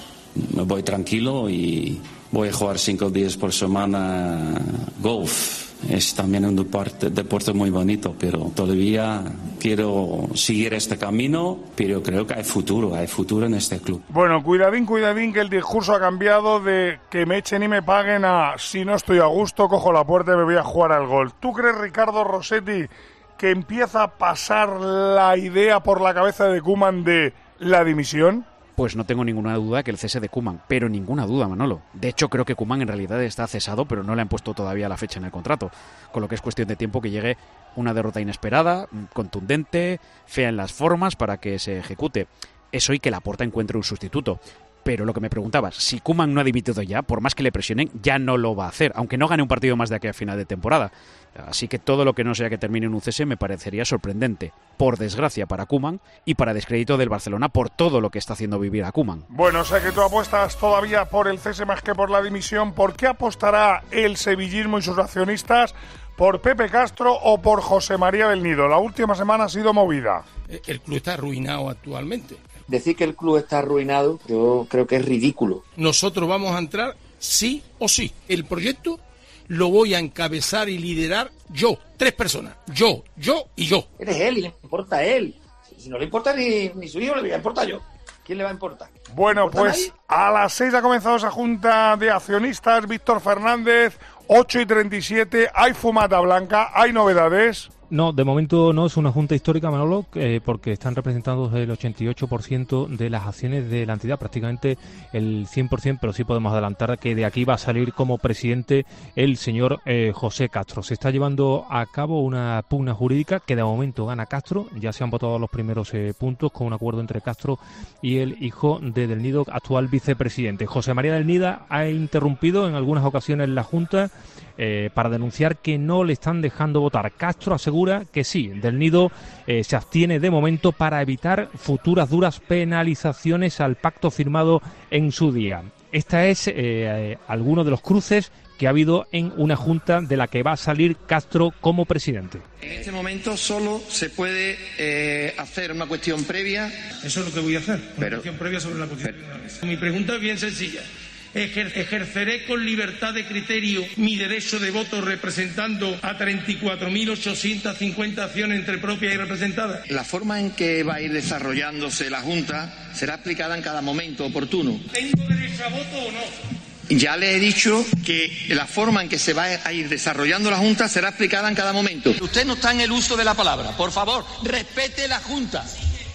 me voy tranquilo y voy a jugar cinco días por semana golf. Es también un deporte, deporte muy bonito, pero todavía quiero seguir este camino, pero creo que hay futuro, hay futuro en este club. Bueno, cuidadín, cuidadín, que el discurso ha cambiado de que me echen y me paguen a si no estoy a gusto, cojo la puerta y me voy a jugar al golf. ¿Tú crees, Ricardo Rossetti, que empieza a pasar la idea por la cabeza de Koeman de la dimisión? Pues no tengo ninguna duda que el cese de Koeman, pero ninguna duda, Manolo. De hecho, creo que Koeman en realidad está cesado, pero no le han puesto todavía la fecha en el contrato, con lo que es cuestión de tiempo que llegue una derrota inesperada, contundente, fea en las formas para que se ejecute. Eso y que Laporta encuentre un sustituto. Pero lo que me preguntabas, si Koeman no ha dimitido ya, por más que le presionen, ya no lo va a hacer, aunque no gane un partido más de aquí a final de temporada. Así que todo lo que no sea que termine en un cese me parecería sorprendente, por desgracia para Koeman y para descrédito del Barcelona por todo lo que está haciendo vivir a Koeman. Bueno, o sea que tú apuestas todavía por el cese más que por la dimisión. ¿Por qué apostará el sevillismo y sus accionistas? ¿Por Pepe Castro o por José María del Nido? La última semana ha sido movida. El club está arruinado actualmente. Decir que el club está arruinado, yo creo que es ridículo. Nosotros vamos a entrar sí o sí. El proyecto lo voy a encabezar y liderar yo, tres personas, yo, yo y yo. Eres él y le importa a él. Si no le importa ni, ni su hijo, le voy a importar yo. ¿Quién le va a importar? Bueno, pues a las seis ha comenzado esa junta de accionistas. Víctor Fernández, ocho y treinta y siete, hay fumata blanca, hay novedades. No, de momento no, es una junta histórica, Manolo, eh, porque están representados el ochenta y ocho por ciento de las acciones de la entidad, prácticamente el cien por ciento, pero sí podemos adelantar que de aquí va a salir como presidente el señor eh, José Castro. Se está llevando a cabo una pugna jurídica que de momento gana Castro, ya se han votado los primeros eh, puntos con un acuerdo entre Castro y el hijo de Del Nido, actual vicepresidente. José María del Nido ha interrumpido en algunas ocasiones la junta Eh, para denunciar que no le están dejando votar. Castro asegura que sí, Del Nido eh, se abstiene de momento para evitar futuras duras penalizaciones al pacto firmado en su día. Esta es eh, eh, alguno de los cruces que ha habido en una junta de la que va a salir Castro como presidente. En este momento solo se puede eh, hacer una cuestión previa. Eso es lo que voy a hacer, una pero, cuestión previa sobre la cuestión. Pero, mi pregunta es bien sencilla. Ejer- ejerceré con libertad de criterio mi derecho de voto representando a treinta y cuatro mil ochocientas cincuenta acciones entre propias y representadas. La forma en que va a ir desarrollándose la Junta será aplicada en cada momento oportuno. ¿Tengo derecho a voto o no? Ya le he dicho que la forma en que se va a ir desarrollando la Junta será aplicada en cada momento. Usted no está en el uso de la palabra. Por favor, respete la Junta.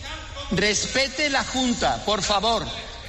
Respete la Junta, por favor.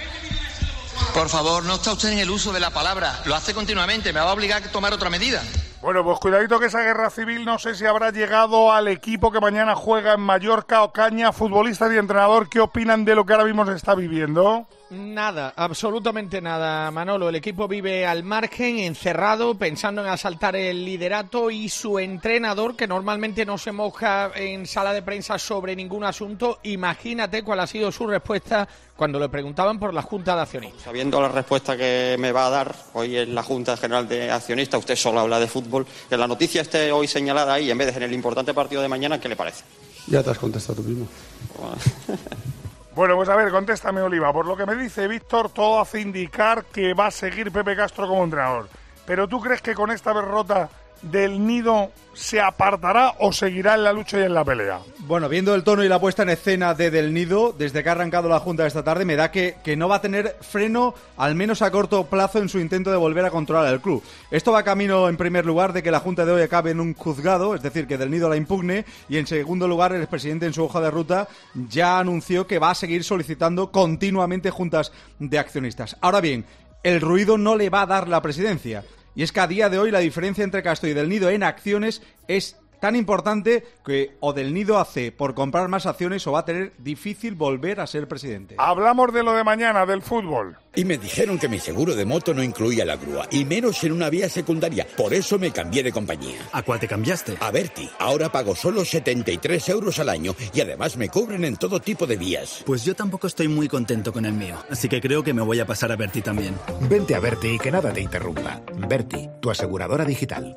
Por favor, no está usted en el uso de la palabra. Lo hace continuamente. Me va a obligar a tomar otra medida. Bueno, pues cuidadito que esa guerra civil no sé si habrá llegado al equipo que mañana juega en Mallorca. Ocaña, futbolistas y entrenador, ¿qué opinan de lo que ahora mismo se está viviendo? Nada, absolutamente nada, Manolo. El equipo vive al margen, encerrado, pensando en asaltar el liderato, y su entrenador, que normalmente no se moja en sala de prensa sobre ningún asunto, imagínate cuál ha sido su respuesta cuando le preguntaban por la Junta de Accionistas. Sabiendo la respuesta que me va a dar hoy en la Junta General de Accionistas, usted solo habla de fútbol, que la noticia esté hoy señalada ahí en vez de en el importante partido de mañana, ¿qué le parece? Ya te has contestado tú mismo. Bueno. Bueno, pues a ver, contéstame, Oliva. Por lo que me dice Víctor, todo hace indicar que va a seguir Pepe Castro como entrenador. ¿Pero tú crees que con esta derrota del Nido se apartará o seguirá en la lucha y en la pelea? Bueno, viendo el tono y la puesta en escena de Del Nido, desde que ha arrancado la Junta esta tarde, me da que, que no va a tener freno, al menos a corto plazo, en su intento de volver a controlar el club. Esto va camino, en primer lugar, de que la Junta de hoy acabe en un juzgado, es decir, que Del Nido la impugne, y en segundo lugar, el expresidente en su hoja de ruta ya anunció que va a seguir solicitando continuamente juntas de accionistas. Ahora bien, el ruido no le va a dar la presidencia. Y es que a día de hoy la diferencia entre Castro y Del Nido en acciones es tan importante que o Del Nido hace por comprar más acciones o va a tener difícil volver a ser presidente. Hablamos de lo de mañana, del fútbol. Y me dijeron que mi seguro de moto no incluía la grúa, y menos en una vía secundaria. Por eso me cambié de compañía. ¿A cuál te cambiaste? A Berti. Ahora pago solo setenta y tres euros al año y además me cubren en todo tipo de vías. Pues yo tampoco estoy muy contento con el mío, así que creo que me voy a pasar a Berti también. Vente a Berti y que nada te interrumpa. Berti, tu aseguradora digital.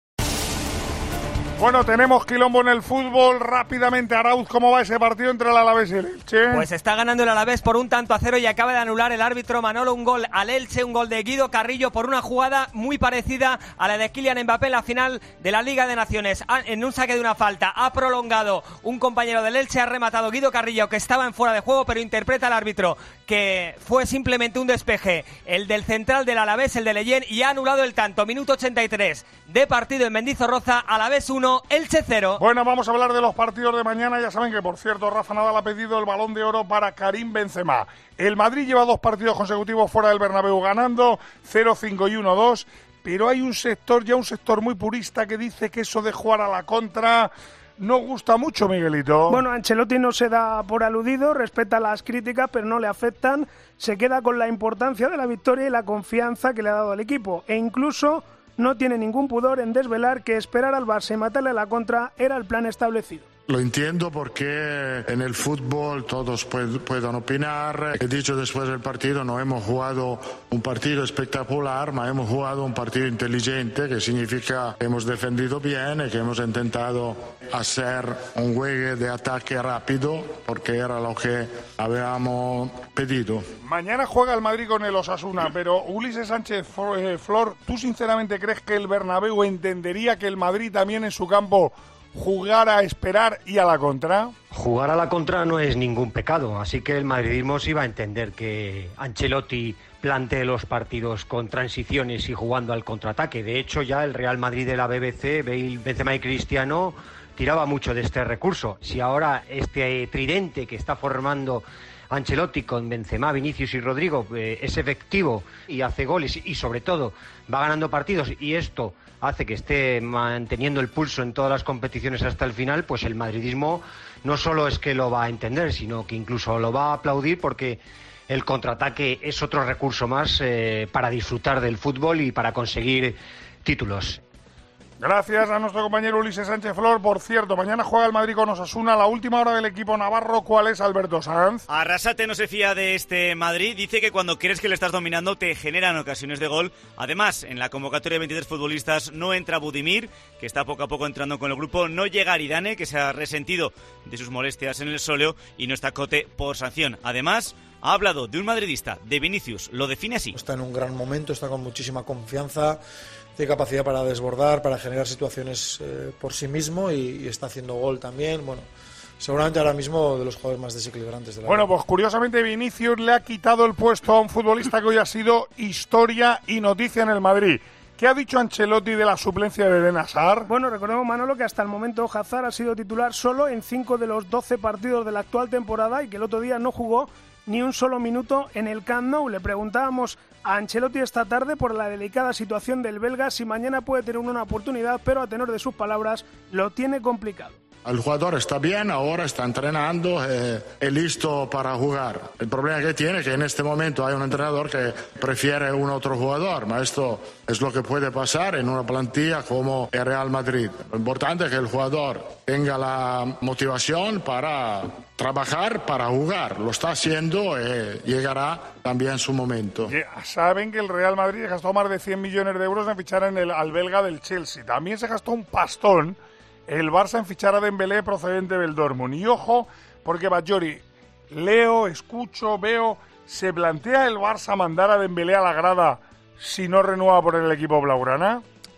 Bueno, tenemos quilombo en el fútbol. Rápidamente, Arauz, ¿cómo va ese partido entre el Alavés y el Elche? Pues está ganando el Alavés por un tanto a cero y acaba de anular el árbitro Manolo un gol al Elche, un gol de Guido Carrillo por una jugada muy parecida a la de Kylian Mbappé en la final de la Liga de Naciones. En un saque de una falta ha prolongado un compañero del Elche, ha rematado Guido Carrillo, que estaba en fuera de juego, pero interpreta el árbitro que fue simplemente un despeje, el del central del Alavés, el de Leyen, y ha anulado el tanto. Minuto ochenta y tres de partido en Mendizorroza, Alavés uno, Elche cero. Bueno, vamos a hablar de los partidos de mañana. Ya saben que, por cierto, Rafa Nadal ha pedido el Balón de Oro para Karim Benzema. El Madrid lleva dos partidos consecutivos fuera del Bernabéu ganando, cero cinco y uno dos, pero hay un sector, ya un sector muy purista, que dice que eso de jugar a la contra no gusta mucho, Miguelito. Bueno, Ancelotti no se da por aludido, respeta las críticas, pero no le afectan. Se queda con la importancia de la victoria y la confianza que le ha dado al equipo, e incluso no tiene ningún pudor en desvelar que esperar al Barça y matarle a la contra era el plan establecido. Lo entiendo porque en el fútbol todos pueden opinar. He dicho después del partido, no hemos jugado un partido espectacular, pero hemos jugado un partido inteligente, que significa que hemos defendido bien y que hemos intentado hacer un juego de ataque rápido, porque era lo que habíamos pedido. Mañana juega el Madrid con el Osasuna, pero Ulises Sánchez Flor, ¿tú sinceramente crees que el Bernabéu entendería que el Madrid también en su campo jugar a esperar y a la contra? Jugar a la contra no es ningún pecado, así que el madridismo sí va a entender que Ancelotti plantee los partidos con transiciones y jugando al contraataque. De hecho, ya el Real Madrid de la B B C, Bale, Benzema y Cristiano, tiraba mucho de este recurso. Si ahora este tridente que está formando Ancelotti con Benzema, Vinicius y Rodrigo eh, es efectivo y hace goles y sobre todo va ganando partidos, y esto hace que esté manteniendo el pulso en todas las competiciones hasta el final, pues el madridismo no solo es que lo va a entender, sino que incluso lo va a aplaudir, porque el contraataque es otro recurso más eh, para disfrutar del fútbol y para conseguir títulos. Gracias a nuestro compañero Ulises Sánchez Flor. Por cierto, mañana juega el Madrid con Osasuna. La última hora del equipo navarro, ¿cuál es, Alberto Sanz? Arrasate no se fía de este Madrid. Dice que cuando crees que le estás dominando te generan ocasiones de gol. Además, en la convocatoria de veintitrés futbolistas no entra Budimir, que está poco a poco entrando con el grupo. No llega Aridane, que se ha resentido de sus molestias en el sóleo, y no está Cote por sanción. Además, ha hablado de un madridista, de Vinicius. Lo define así. Está en un gran momento, está con muchísima confianza, tiene capacidad para desbordar, para generar situaciones eh, por sí mismo, y, y está haciendo gol también. Bueno, seguramente ahora mismo de los jugadores más desequilibrantes de la Bueno, vida. Pues curiosamente Vinicius le ha quitado el puesto a un futbolista que hoy ha sido historia y noticia en el Madrid. ¿Qué ha dicho Ancelotti de la suplencia de Eden Hazard? Bueno, recordemos, Manolo, que hasta el momento Hazard ha sido titular solo en cinco de los doce partidos de la actual temporada y que el otro día no jugó ni un solo minuto en el Camp Nou. Le preguntábamos a Ancelotti esta tarde por la delicada situación del belga, si mañana puede tener una oportunidad, pero a tenor de sus palabras lo tiene complicado. El jugador está bien, ahora está entrenando, eh, es listo para jugar. El problema que tiene es que en este momento hay un entrenador que prefiere un otro jugador, pero esto es lo que puede pasar en una plantilla como el Real Madrid. Lo importante es que el jugador tenga la motivación para trabajar, para jugar. Lo está haciendo y llegará también su momento. Ya saben que el Real Madrid gastó más de cien millones de euros en fichar en el, al belga del Chelsea. También se gastó un pastón el Barça en fichar a Dembélé procedente del Dortmund. Y ojo, porque Bajori, leo, escucho, veo, ¿se plantea el Barça mandar a Dembélé a la grada si no renueva por el equipo blaugrana?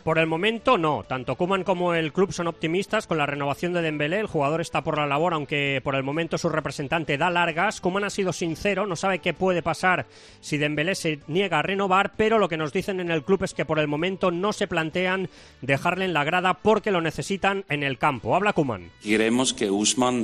Por el momento no, tanto Koeman como el club son optimistas con la renovación de Dembélé, el jugador está por la labor, aunque por el momento su representante da largas. Koeman ha sido sincero, no sabe qué puede pasar si Dembélé se niega a renovar, pero lo que nos dicen en el club es que por el momento no se plantean dejarle en la grada porque lo necesitan en el campo. Habla Koeman. Queremos que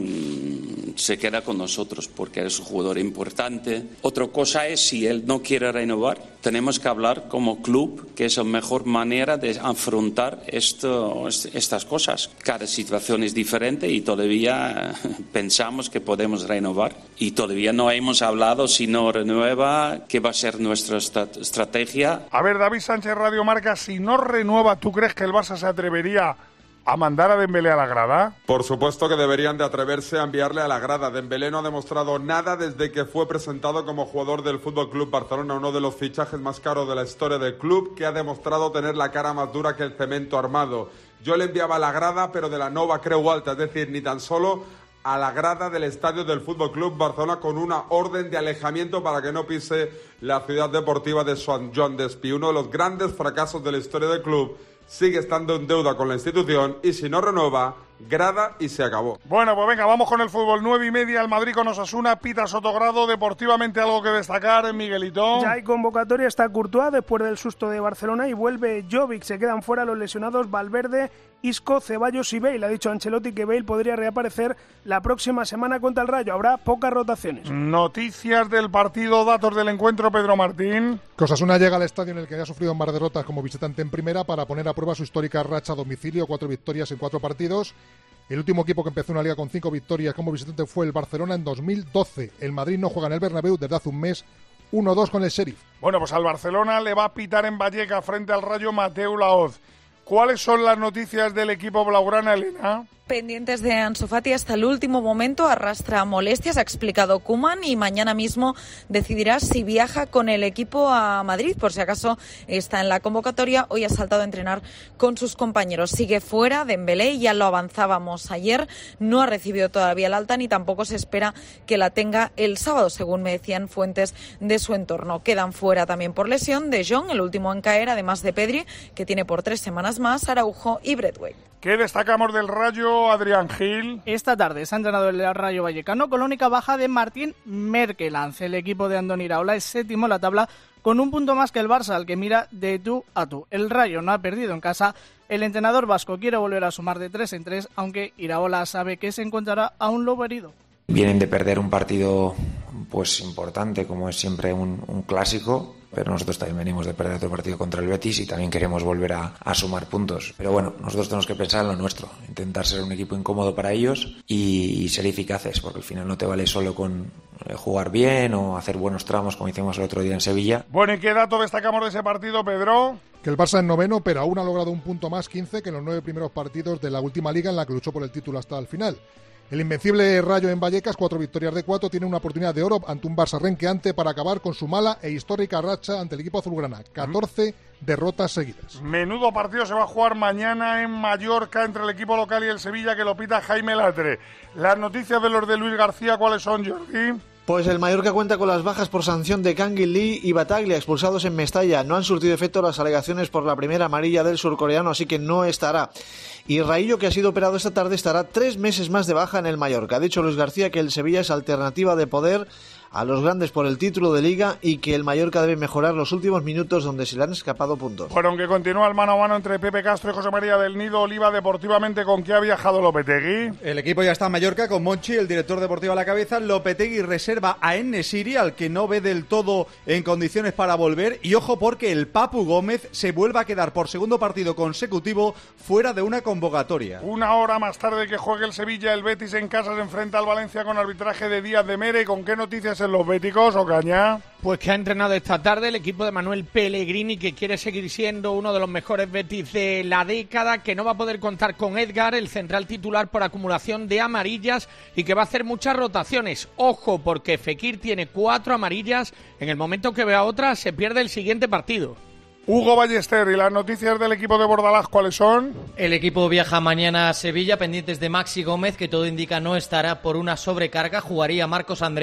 Ousmane se quede con nosotros porque es un jugador importante. Otra cosa es si él no quiere renovar, tenemos que hablar como club que es la mejor manera de afrontar esto, estas cosas. Cada situación es diferente y todavía pensamos que podemos renovar y todavía no hemos hablado si no renueva, qué va a ser nuestra estrategia. A ver, David Sánchez, Radio Marca, si no renueva, ¿tú crees que el Barça se atrevería a mandar a Dembélé a la grada? Por supuesto que deberían de atreverse a enviarle a la grada. Dembélé no ha demostrado nada desde que fue presentado como jugador del F C Barcelona, uno de los fichajes más caros de la historia del club, que ha demostrado tener la cara más dura que el cemento armado. Yo le enviaba a la grada, pero de la Nova Creu Alta, es decir, ni tan solo a la grada del estadio del F C Barcelona con una orden de alejamiento para que no pise la ciudad deportiva de Sant Joan d'Espí. Uno de los grandes fracasos de la historia del club. Sigue estando en deuda con la institución y si no renueva, grada y se acabó. Bueno, pues venga, vamos con el fútbol. Nueve y media, el Madrid con Osasuna, pita Sotogrado. Deportivamente, algo que destacar, Miguelito. Ya hay convocatoria, está Courtois después del susto de Barcelona y vuelve Jovic. Se quedan fuera los lesionados Valverde, Isco, Ceballos y Bale. Ha dicho Ancelotti que Bale podría reaparecer la próxima semana contra el Rayo. Habrá pocas rotaciones. Noticias del partido, datos del encuentro, Pedro Martín. Que Osasuna llega al estadio en el que ha sufrido más derrotas como visitante en primera para poner a prueba su histórica racha a domicilio, cuatro victorias en cuatro partidos. El último equipo que empezó una liga con cinco victorias como visitante fue el Barcelona en dos mil doce. El Madrid no juega en el Bernabéu desde hace un mes, uno dos con el Sheriff. Bueno, pues al Barcelona le va a pitar en Vallecas frente al Rayo Mateu Laoz. ¿Cuáles son las noticias del equipo blaugrana, Elena? Pendientes de Ansu Fati hasta el último momento, arrastra molestias, ha explicado Koeman, y mañana mismo decidirá si viaja con el equipo a Madrid, por si acaso está en la convocatoria. Hoy ha saltado a entrenar con sus compañeros. Sigue fuera Dembélé, ya lo avanzábamos ayer, no ha recibido todavía el alta ni tampoco se espera que la tenga el sábado, según me decían fuentes de su entorno. Quedan fuera también por lesión De Jong, el último en caer, además de Pedri, que tiene por tres semanas más, Araujo y Braithwaite. ¿Qué destacamos del Rayo, Adrián Gil? Esta tarde se ha entrenado el Rayo Vallecano con la única baja de Martín Merkelans. El equipo de Andoni Iraola es séptimo en la tabla con un punto más que el Barça, al que mira de tú a tú. El Rayo no ha perdido en casa. El entrenador vasco quiere volver a sumar de tres en tres, aunque Iraola sabe que se encontrará a un lobo herido. Vienen de perder un partido pues importante, como es siempre un, un clásico, pero nosotros también venimos de perder otro partido contra el Betis y también queremos volver a, a sumar puntos. Pero bueno, nosotros tenemos que pensar en lo nuestro, intentar ser un equipo incómodo para ellos y, y ser eficaces, porque al final no te vale solo con jugar bien o hacer buenos tramos como hicimos el otro día en Sevilla. Bueno, ¿y qué dato destacamos de ese partido, Pedro? Que el Barça es noveno, pero aún ha logrado un punto más, quince, que en los nueve primeros partidos de la última liga en la que luchó por el título hasta el final. El invencible Rayo en Vallecas, cuatro victorias de cuatro, tiene una oportunidad de oro ante un Barça renqueante para acabar con su mala e histórica racha ante el equipo azulgrana. catorce derrotas seguidas. Menudo partido se va a jugar mañana en Mallorca entre el equipo local y el Sevilla, que lo pita Jaime Latre. Las noticias de los de Luis García, ¿cuáles son, Jordi? Pues el Mallorca cuenta con las bajas por sanción de Canguilí y Bataglia, expulsados en Mestalla. No han surtido efecto las alegaciones por la primera amarilla del surcoreano, así que no estará. Y Raillo, que ha sido operado esta tarde, estará tres meses más de baja en el Mallorca. Ha dicho Luis García que el Sevilla es alternativa de poder a los grandes por el título de Liga y que el Mallorca debe mejorar los últimos minutos donde se le han escapado puntos. Bueno, aunque continúa el mano a mano entre Pepe Castro y José María del Nido Oliva, deportivamente, ¿con qué ha viajado Lopetegui? El equipo ya está en Mallorca con Monchi, el director deportivo a la cabeza. Lopetegui reserva a En-Nesyri, al que no ve del todo en condiciones para volver. Y ojo, porque el Papu Gómez se vuelve a quedar por segundo partido consecutivo fuera de una convocatoria. Una hora más tarde que juegue el Sevilla, el Betis en casa se enfrenta al Valencia con arbitraje de Díaz de Mere. ¿Con qué noticias en los béticos, Ocaña? Pues que ha entrenado esta tarde el equipo de Manuel Pellegrini, que quiere seguir siendo uno de los mejores Betis de la década, que no va a poder contar con Edgar, el central titular, por acumulación de amarillas, y que va a hacer muchas rotaciones. Ojo, porque Fekir tiene cuatro amarillas, en el momento que vea otra se pierde el siguiente partido. Hugo Ballester, ¿y las noticias del equipo de Bordalás cuáles son? El equipo viaja mañana a Sevilla, pendientes de Maxi Gómez, que todo indica no estará por una sobrecarga. Jugaría Marcos André,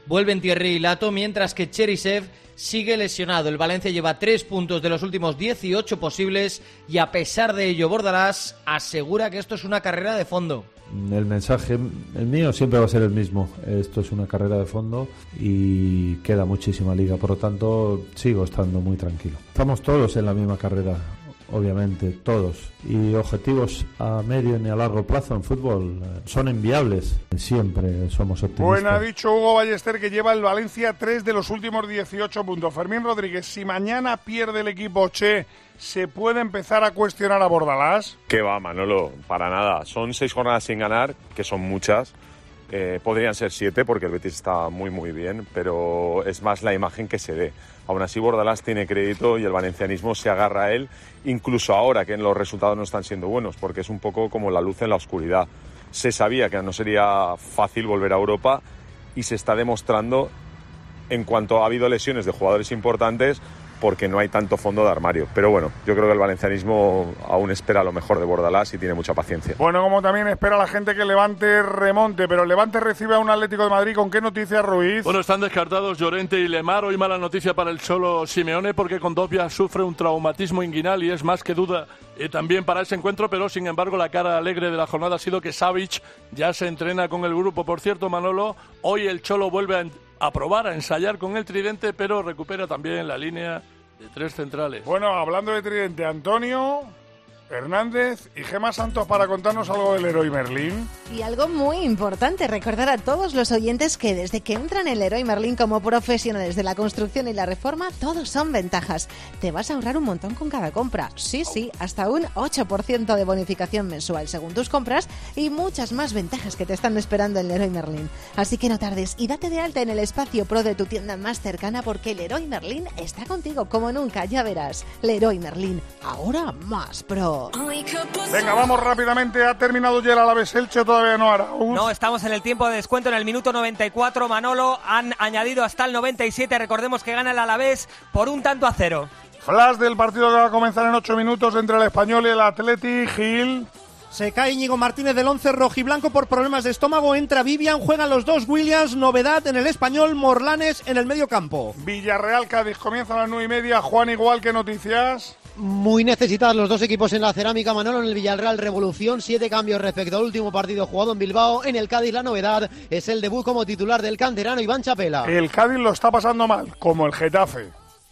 vuelven Thierry y Lato, mientras que Cherisev sigue lesionado. El Valencia lleva tres puntos de los últimos dieciocho posibles y a pesar de ello Bordalás asegura que esto es una carrera de fondo. El mensaje, el mío siempre va a ser el mismo. Esto es una carrera de fondo y queda muchísima liga, por lo tanto sigo estando muy tranquilo. Estamos todos en la misma carrera, obviamente, todos. Y objetivos a medio ni a largo plazo en fútbol eh, son inviables. Siempre somos optimistas. Bueno, ha dicho Hugo Ballester que lleva el Valencia tres de los últimos dieciocho puntos. Fermín Rodríguez, si mañana pierde el equipo Che, ¿se puede empezar a cuestionar a Bordalás? ¿Qué va, Manolo? Para nada. Son seis jornadas sin ganar, que son muchas. Eh, podrían ser siete porque el Betis está muy muy bien, pero es más la imagen que se dé. Aún así Bordalás tiene crédito y el valencianismo se agarra a él, incluso ahora que los resultados no están siendo buenos, porque es un poco como la luz en la oscuridad. Se sabía que no sería fácil volver a Europa y se está demostrando en cuanto ha habido lesiones de jugadores importantes, porque no hay tanto fondo de armario. Pero bueno, yo creo que el valencianismo aún espera lo mejor de Bordalás y tiene mucha paciencia. Bueno, como también espera la gente que el Levante remonte, pero el Levante recibe a un Atlético de Madrid. ¿Con qué noticias, Ruiz? Bueno, están descartados Llorente y Lemar. Hoy mala noticia para el Cholo Simeone porque Condovia sufre un traumatismo inguinal y es más que duda eh, también para ese encuentro, pero sin embargo la cara alegre de la jornada ha sido que Savic ya se entrena con el grupo. Por cierto, Manolo, hoy el Cholo vuelve a, a probar, a ensayar con el tridente, pero recupera también la línea de tres centrales. Bueno, hablando de tridente, Antonio Hernández y Gemma Santos para contarnos algo del Leroy Merlin. Y algo muy importante, recordar a todos los oyentes que desde que entran en Leroy Merlin como profesionales de la construcción y la reforma, todos son ventajas. Te vas a ahorrar un montón con cada compra. Sí, sí, hasta un ocho por ciento de bonificación mensual según tus compras y muchas más ventajas que te están esperando en Leroy Merlin. Así que no tardes y date de alta en el espacio pro de tu tienda más cercana porque Leroy Merlin está contigo como nunca, ya verás. Leroy Merlin, ahora más pro. Venga, vamos rápidamente. ¿Ha terminado ya el Alavés Elche o todavía no, Araúz? No, estamos en el tiempo de descuento en el minuto noventa y cuatro. Manolo, han añadido hasta el noventa y siete. Recordemos que gana el Alavés por un tanto a cero. Flash del partido que va a comenzar en ocho minutos entre el Español y el Atleti. Gil. Se cae Íñigo Martínez del once rojiblanco por problemas de estómago. Entra Vivian, juegan los dos Williams. Novedad en el Español, Morlanes en el medio campo. Villarreal Cádiz comienza a las nueve y media. Juan, igual, ¿qué noticias? Muy necesitados los dos equipos en la cerámica, Manolo. En el Villarreal revolución, siete cambios respecto al último partido jugado en Bilbao. En el Cádiz la novedad es el debut como titular del canterano Iván Chapela. El Cádiz lo está pasando mal, como el Getafe.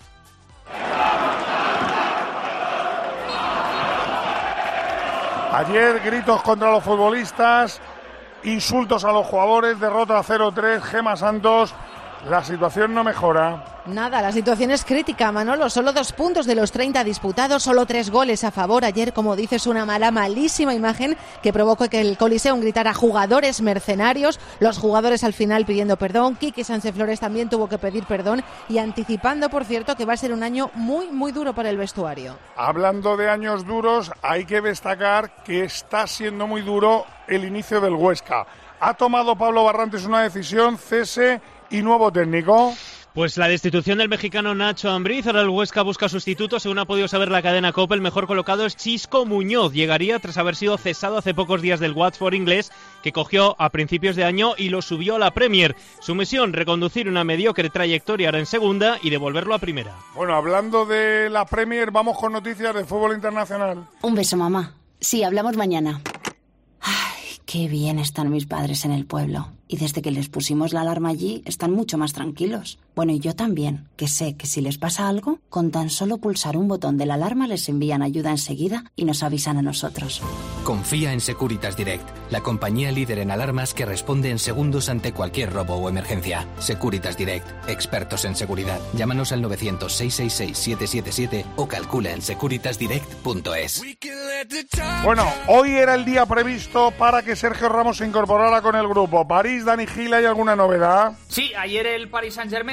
Ayer gritos contra los futbolistas, insultos a los jugadores, derrota cero tres, Gemma Santos. La situación no mejora. Nada, la situación es crítica, Manolo. Solo dos puntos de los treinta disputados, solo tres goles a favor. Ayer, como dices, una mala, malísima imagen que provocó que el Coliseum gritara jugadores mercenarios. Los jugadores al final pidiendo perdón. Quique Sánchez Flores también tuvo que pedir perdón y anticipando, por cierto, que va a ser un año muy, muy duro para el vestuario. Hablando de años duros, hay que destacar que está siendo muy duro el inicio del Huesca. Ha tomado Pablo Barrantes una decisión, cese y nuevo técnico. Pues la destitución del mexicano Nacho Ambriz. Ahora el Huesca busca sustituto. Según ha podido saber la cadena COPE, el mejor colocado es Xisco Muñoz. Llegaría tras haber sido cesado hace pocos días del Watford inglés, que cogió a principios de año y lo subió a la Premier. Su misión, reconducir una mediocre trayectoria ahora en segunda y devolverlo a primera. Bueno, hablando de la Premier, vamos con noticias de fútbol internacional. Un beso, mamá. Sí, hablamos mañana. Ay, qué bien están mis padres en el pueblo. Y desde que les pusimos la alarma allí, están mucho más tranquilos. Bueno, y yo también, que sé que si les pasa algo, con tan solo pulsar un botón de la alarma les envían ayuda enseguida y nos avisan a nosotros. Confía en Securitas Direct, la compañía líder en alarmas que responde en segundos ante cualquier robo o emergencia. Securitas Direct, expertos en seguridad. Llámanos al novecientos, seiscientos sesenta y seis, siete siete siete o calcula en securitas direct punto es. Bueno, hoy era el día previsto para que Sergio Ramos se incorporara con el grupo. París, Dani Gil, ¿hay alguna novedad? Sí, ayer el Paris Saint-Germain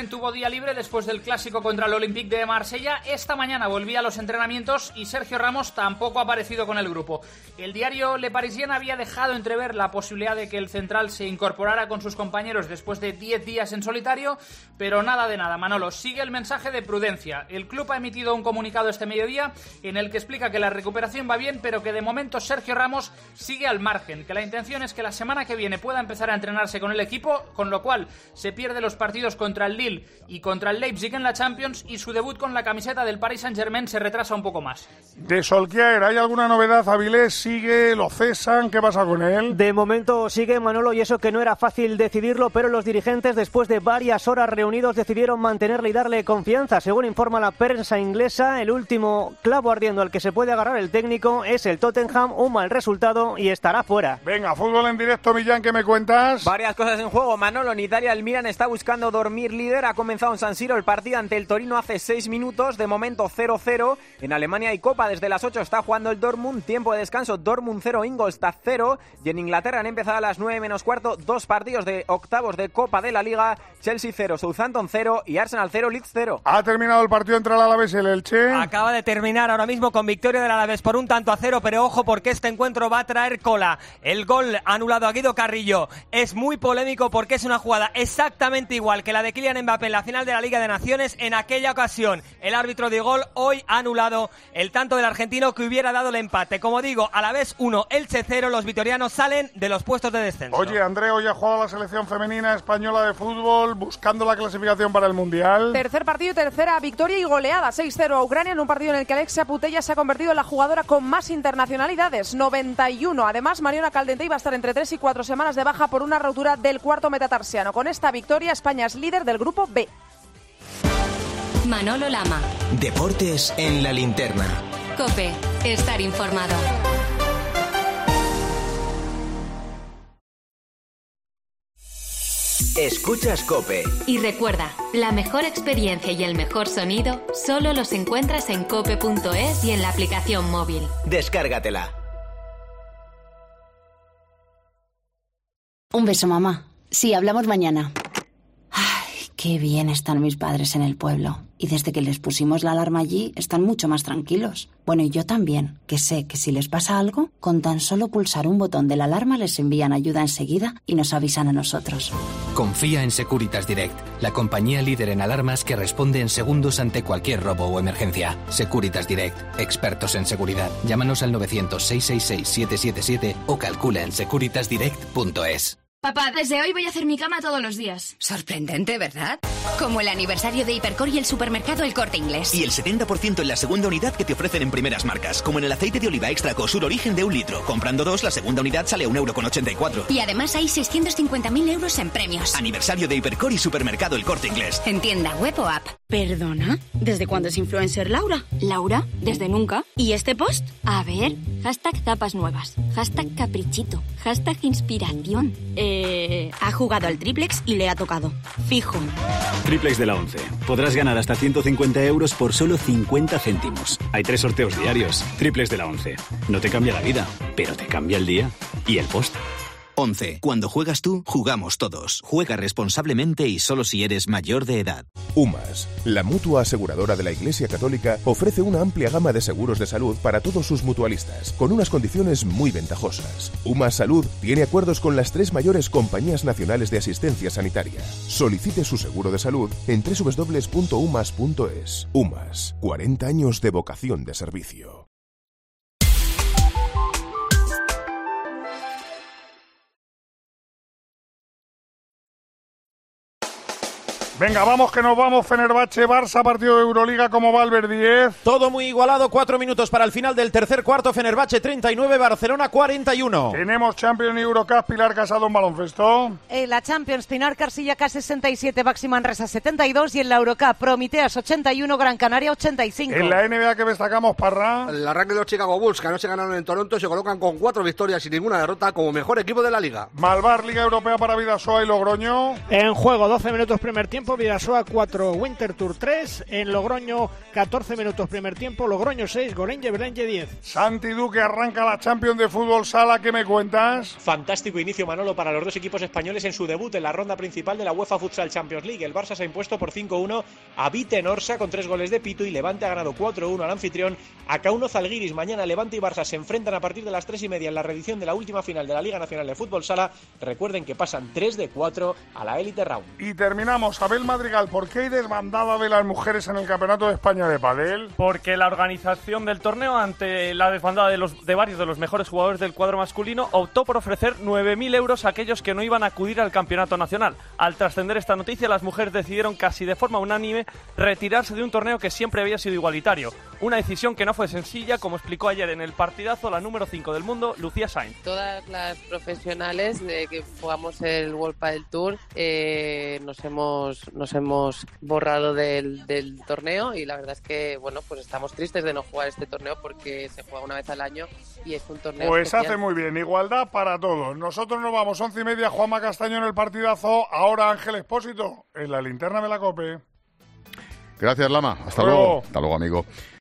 también tuvo día libre después del clásico contra el Olympique de Marsella. Esta mañana volvía a los entrenamientos y Sergio Ramos tampoco ha aparecido con el grupo. El diario Le Parisien había dejado entrever la posibilidad de que el central se incorporara con sus compañeros después de diez días en solitario, pero nada de nada. Manolo, sigue el mensaje de prudencia. El club ha emitido un comunicado este mediodía en el que explica que la recuperación va bien, pero que de momento Sergio Ramos sigue al margen, que la intención es que la semana que viene pueda empezar a entrenarse con el equipo, con lo cual se pierde los partidos contra el Lille y contra el Leipzig en la Champions y su debut con la camiseta del Paris Saint-Germain se retrasa un poco más. De Solskjaer, ¿hay alguna novedad? Avilés sigue, lo cesan, ¿qué pasa con él? De momento sigue, Manolo, y eso que no era fácil decidirlo, pero los dirigentes después de varias horas reunidos decidieron mantenerle y darle confianza. Según informa la prensa inglesa, el último clavo ardiendo al que se puede agarrar el técnico es el Tottenham, un mal resultado y estará fuera. Venga, fútbol en directo, Millán, ¿qué me cuentas? Varias cosas en juego, Manolo. En Italia el Milan está buscando dormir líder, ha comenzado en San Siro el partido ante el Torino hace seis minutos, de momento cero cero. En Alemania hay Copa, desde las ocho está jugando el Dortmund, tiempo de descanso, Dortmund cero, Ingolstadt cero, y en Inglaterra han empezado a las nueve menos cuarto dos partidos de octavos de Copa de la Liga, Chelsea cero, Southampton cero y Arsenal cero, Leeds cero. Ha terminado el partido entre el Alavés y el Elche. Acaba de terminar ahora mismo con victoria del Alavés por un tanto a cero, pero ojo porque este encuentro va a traer cola. El gol anulado a Guido Carrillo es muy polémico porque es una jugada exactamente igual que la de Kylian Mbappé en la final de la Liga de Naciones. En aquella ocasión el árbitro de gol hoy ha anulado el tanto del argentino que hubiera dado el empate. Como digo, Alavés uno, Elche cero, los vitorianos salen de los puestos de descenso. Oye, André, hoy ha jugado la selección femenina española de fútbol buscando la clasificación para el Mundial. Tercer partido y tercera victoria y goleada, seis cero a Ucrania en un partido en el que Alexia Putellas se ha convertido en la jugadora con más internacionalidades, noventa y uno. Además, Mariona Caldentey iba a estar entre tres y cuatro semanas de baja por una rotura del cuarto metatarsiano. Con esta victoria, España es líder del grupo B. Manolo Lama. Deportes en la linterna. COPE. Estar informado. Escuchas COPE. Y recuerda, la mejor experiencia y el mejor sonido solo los encuentras en cope punto es y en la aplicación móvil. Descárgatela. Un beso, mamá. Sí, hablamos mañana. Ay, qué bien están mis padres en el pueblo. Y desde que les pusimos la alarma allí, están mucho más tranquilos. Bueno, y yo también, que sé que si les pasa algo, con tan solo pulsar un botón de la alarma les envían ayuda enseguida y nos avisan a nosotros. Confía en Securitas Direct, la compañía líder en alarmas que responde en segundos ante cualquier robo o emergencia. Securitas Direct, expertos en seguridad. Llámanos al novecientos, seiscientos sesenta y seis, setecientos setenta y siete o calcula en securitas direct punto es. Papá, desde hoy voy a hacer mi cama todos los días. Sorprendente, ¿verdad? Como el aniversario de Hipercor y el supermercado El Corte Inglés. Y el setenta por ciento en la segunda unidad que te ofrecen en primeras marcas, como en el aceite de oliva extra Cosur Origen de un litro. Comprando dos, la segunda unidad sale a un euro con ochenta y cuatro. Y además hay seiscientos cincuenta mil euros en premios. Aniversario de Hipercor y supermercado El Corte Inglés. En tienda, web o app. ¿Perdona? ¿Desde cuándo es influencer Laura? ¿Laura? Desde nunca. ¿Y este post? A ver, hashtag zapas nuevas, hashtag caprichito, hashtag inspiración. Eh... Ha jugado al triplex y le ha tocado. Fijo. Triplex de la once. Podrás ganar hasta ciento cincuenta euros por solo cincuenta céntimos. Hay tres sorteos diarios. Triplex de la once. No te cambia la vida, pero te cambia el día y el post. once. Cuando juegas tú, jugamos todos. Juega responsablemente y solo si eres mayor de edad. UMAS, la mutua aseguradora de la Iglesia Católica, ofrece una amplia gama de seguros de salud para todos sus mutualistas, con unas condiciones muy ventajosas. UMAS Salud tiene acuerdos con las tres mayores compañías nacionales de asistencia sanitaria. Solicite su seguro de salud en doble u doble u doble u punto umas punto es. UMAS, cuarenta años de vocación de servicio. Venga, vamos que nos vamos. Fenerbahce, Barça, partido de Euroliga. ¿Cómo va el diez? Todo muy igualado. Cuatro minutos para el final del tercer cuarto. Fenerbahce treinta y nueve, Barcelona cuarenta y uno. Tenemos Champions y Eurocup. Pilar Casado en baloncesto. En la Champions, Pinar Carsillaca sesenta y siete, Baxi Manresa setenta y dos y en la Eurocup, Promiteas ochenta y uno, Gran Canaria ochenta y cinco. En la N B A que destacamos, Parra. El arranque de los Chicago Bulls, que anoche ganaron en Toronto, y se colocan con cuatro victorias y ninguna derrota como mejor equipo de la Liga. Malvar, Liga Europea para Vidasoa y Logroño. En juego, doce minutos primer tiempo. tiempo, Vidasoa cuatro, Winterthur tres, en Logroño catorce minutos primer tiempo, Logroño seis, Gorenje Berenje diez. Santi Duque arranca la Champions de Fútbol Sala, ¿qué me cuentas? Fantástico inicio, Manolo, para los dos equipos españoles en su debut en la ronda principal de la UEFA Futsal Champions League. El Barça se ha impuesto por cinco uno a Vitenorsa con tres goles de Pitu y Levante ha ganado cuatro uno al anfitrión a Kauno Zalgiris. Mañana Levante y Barça se enfrentan a partir de las tres y media en la reedición de la última final de la Liga Nacional de Fútbol Sala. Recuerden que pasan tres de cuatro a la Elite Round. Y terminamos, Abel Madrigal, ¿por qué hay desbandada de las mujeres en el Campeonato de España de pádel? Porque la organización del torneo, ante la desbandada de, los, de varios de los mejores jugadores del cuadro masculino, optó por ofrecer nueve mil euros a aquellos que no iban a acudir al campeonato nacional. Al trascender esta noticia, las mujeres decidieron casi de forma unánime retirarse de un torneo que siempre había sido igualitario. Una decisión que no fue sencilla, como explicó ayer en el partidazo la número cinco del mundo, Lucía Sainz. Todas las profesionales de que jugamos el World Padel Tour eh, nos hemos nos hemos borrado del, del torneo y la verdad es que bueno, pues estamos tristes de no jugar este torneo porque se juega una vez al año y es un torneo Pues especial. hace muy bien, igualdad para todos. Nosotros nos vamos, once y media, Juanma Castaño en el partidazo, ahora Ángel Expósito en la linterna de la COPE. Gracias, Lama. Hasta luego. luego. Hasta luego, amigo.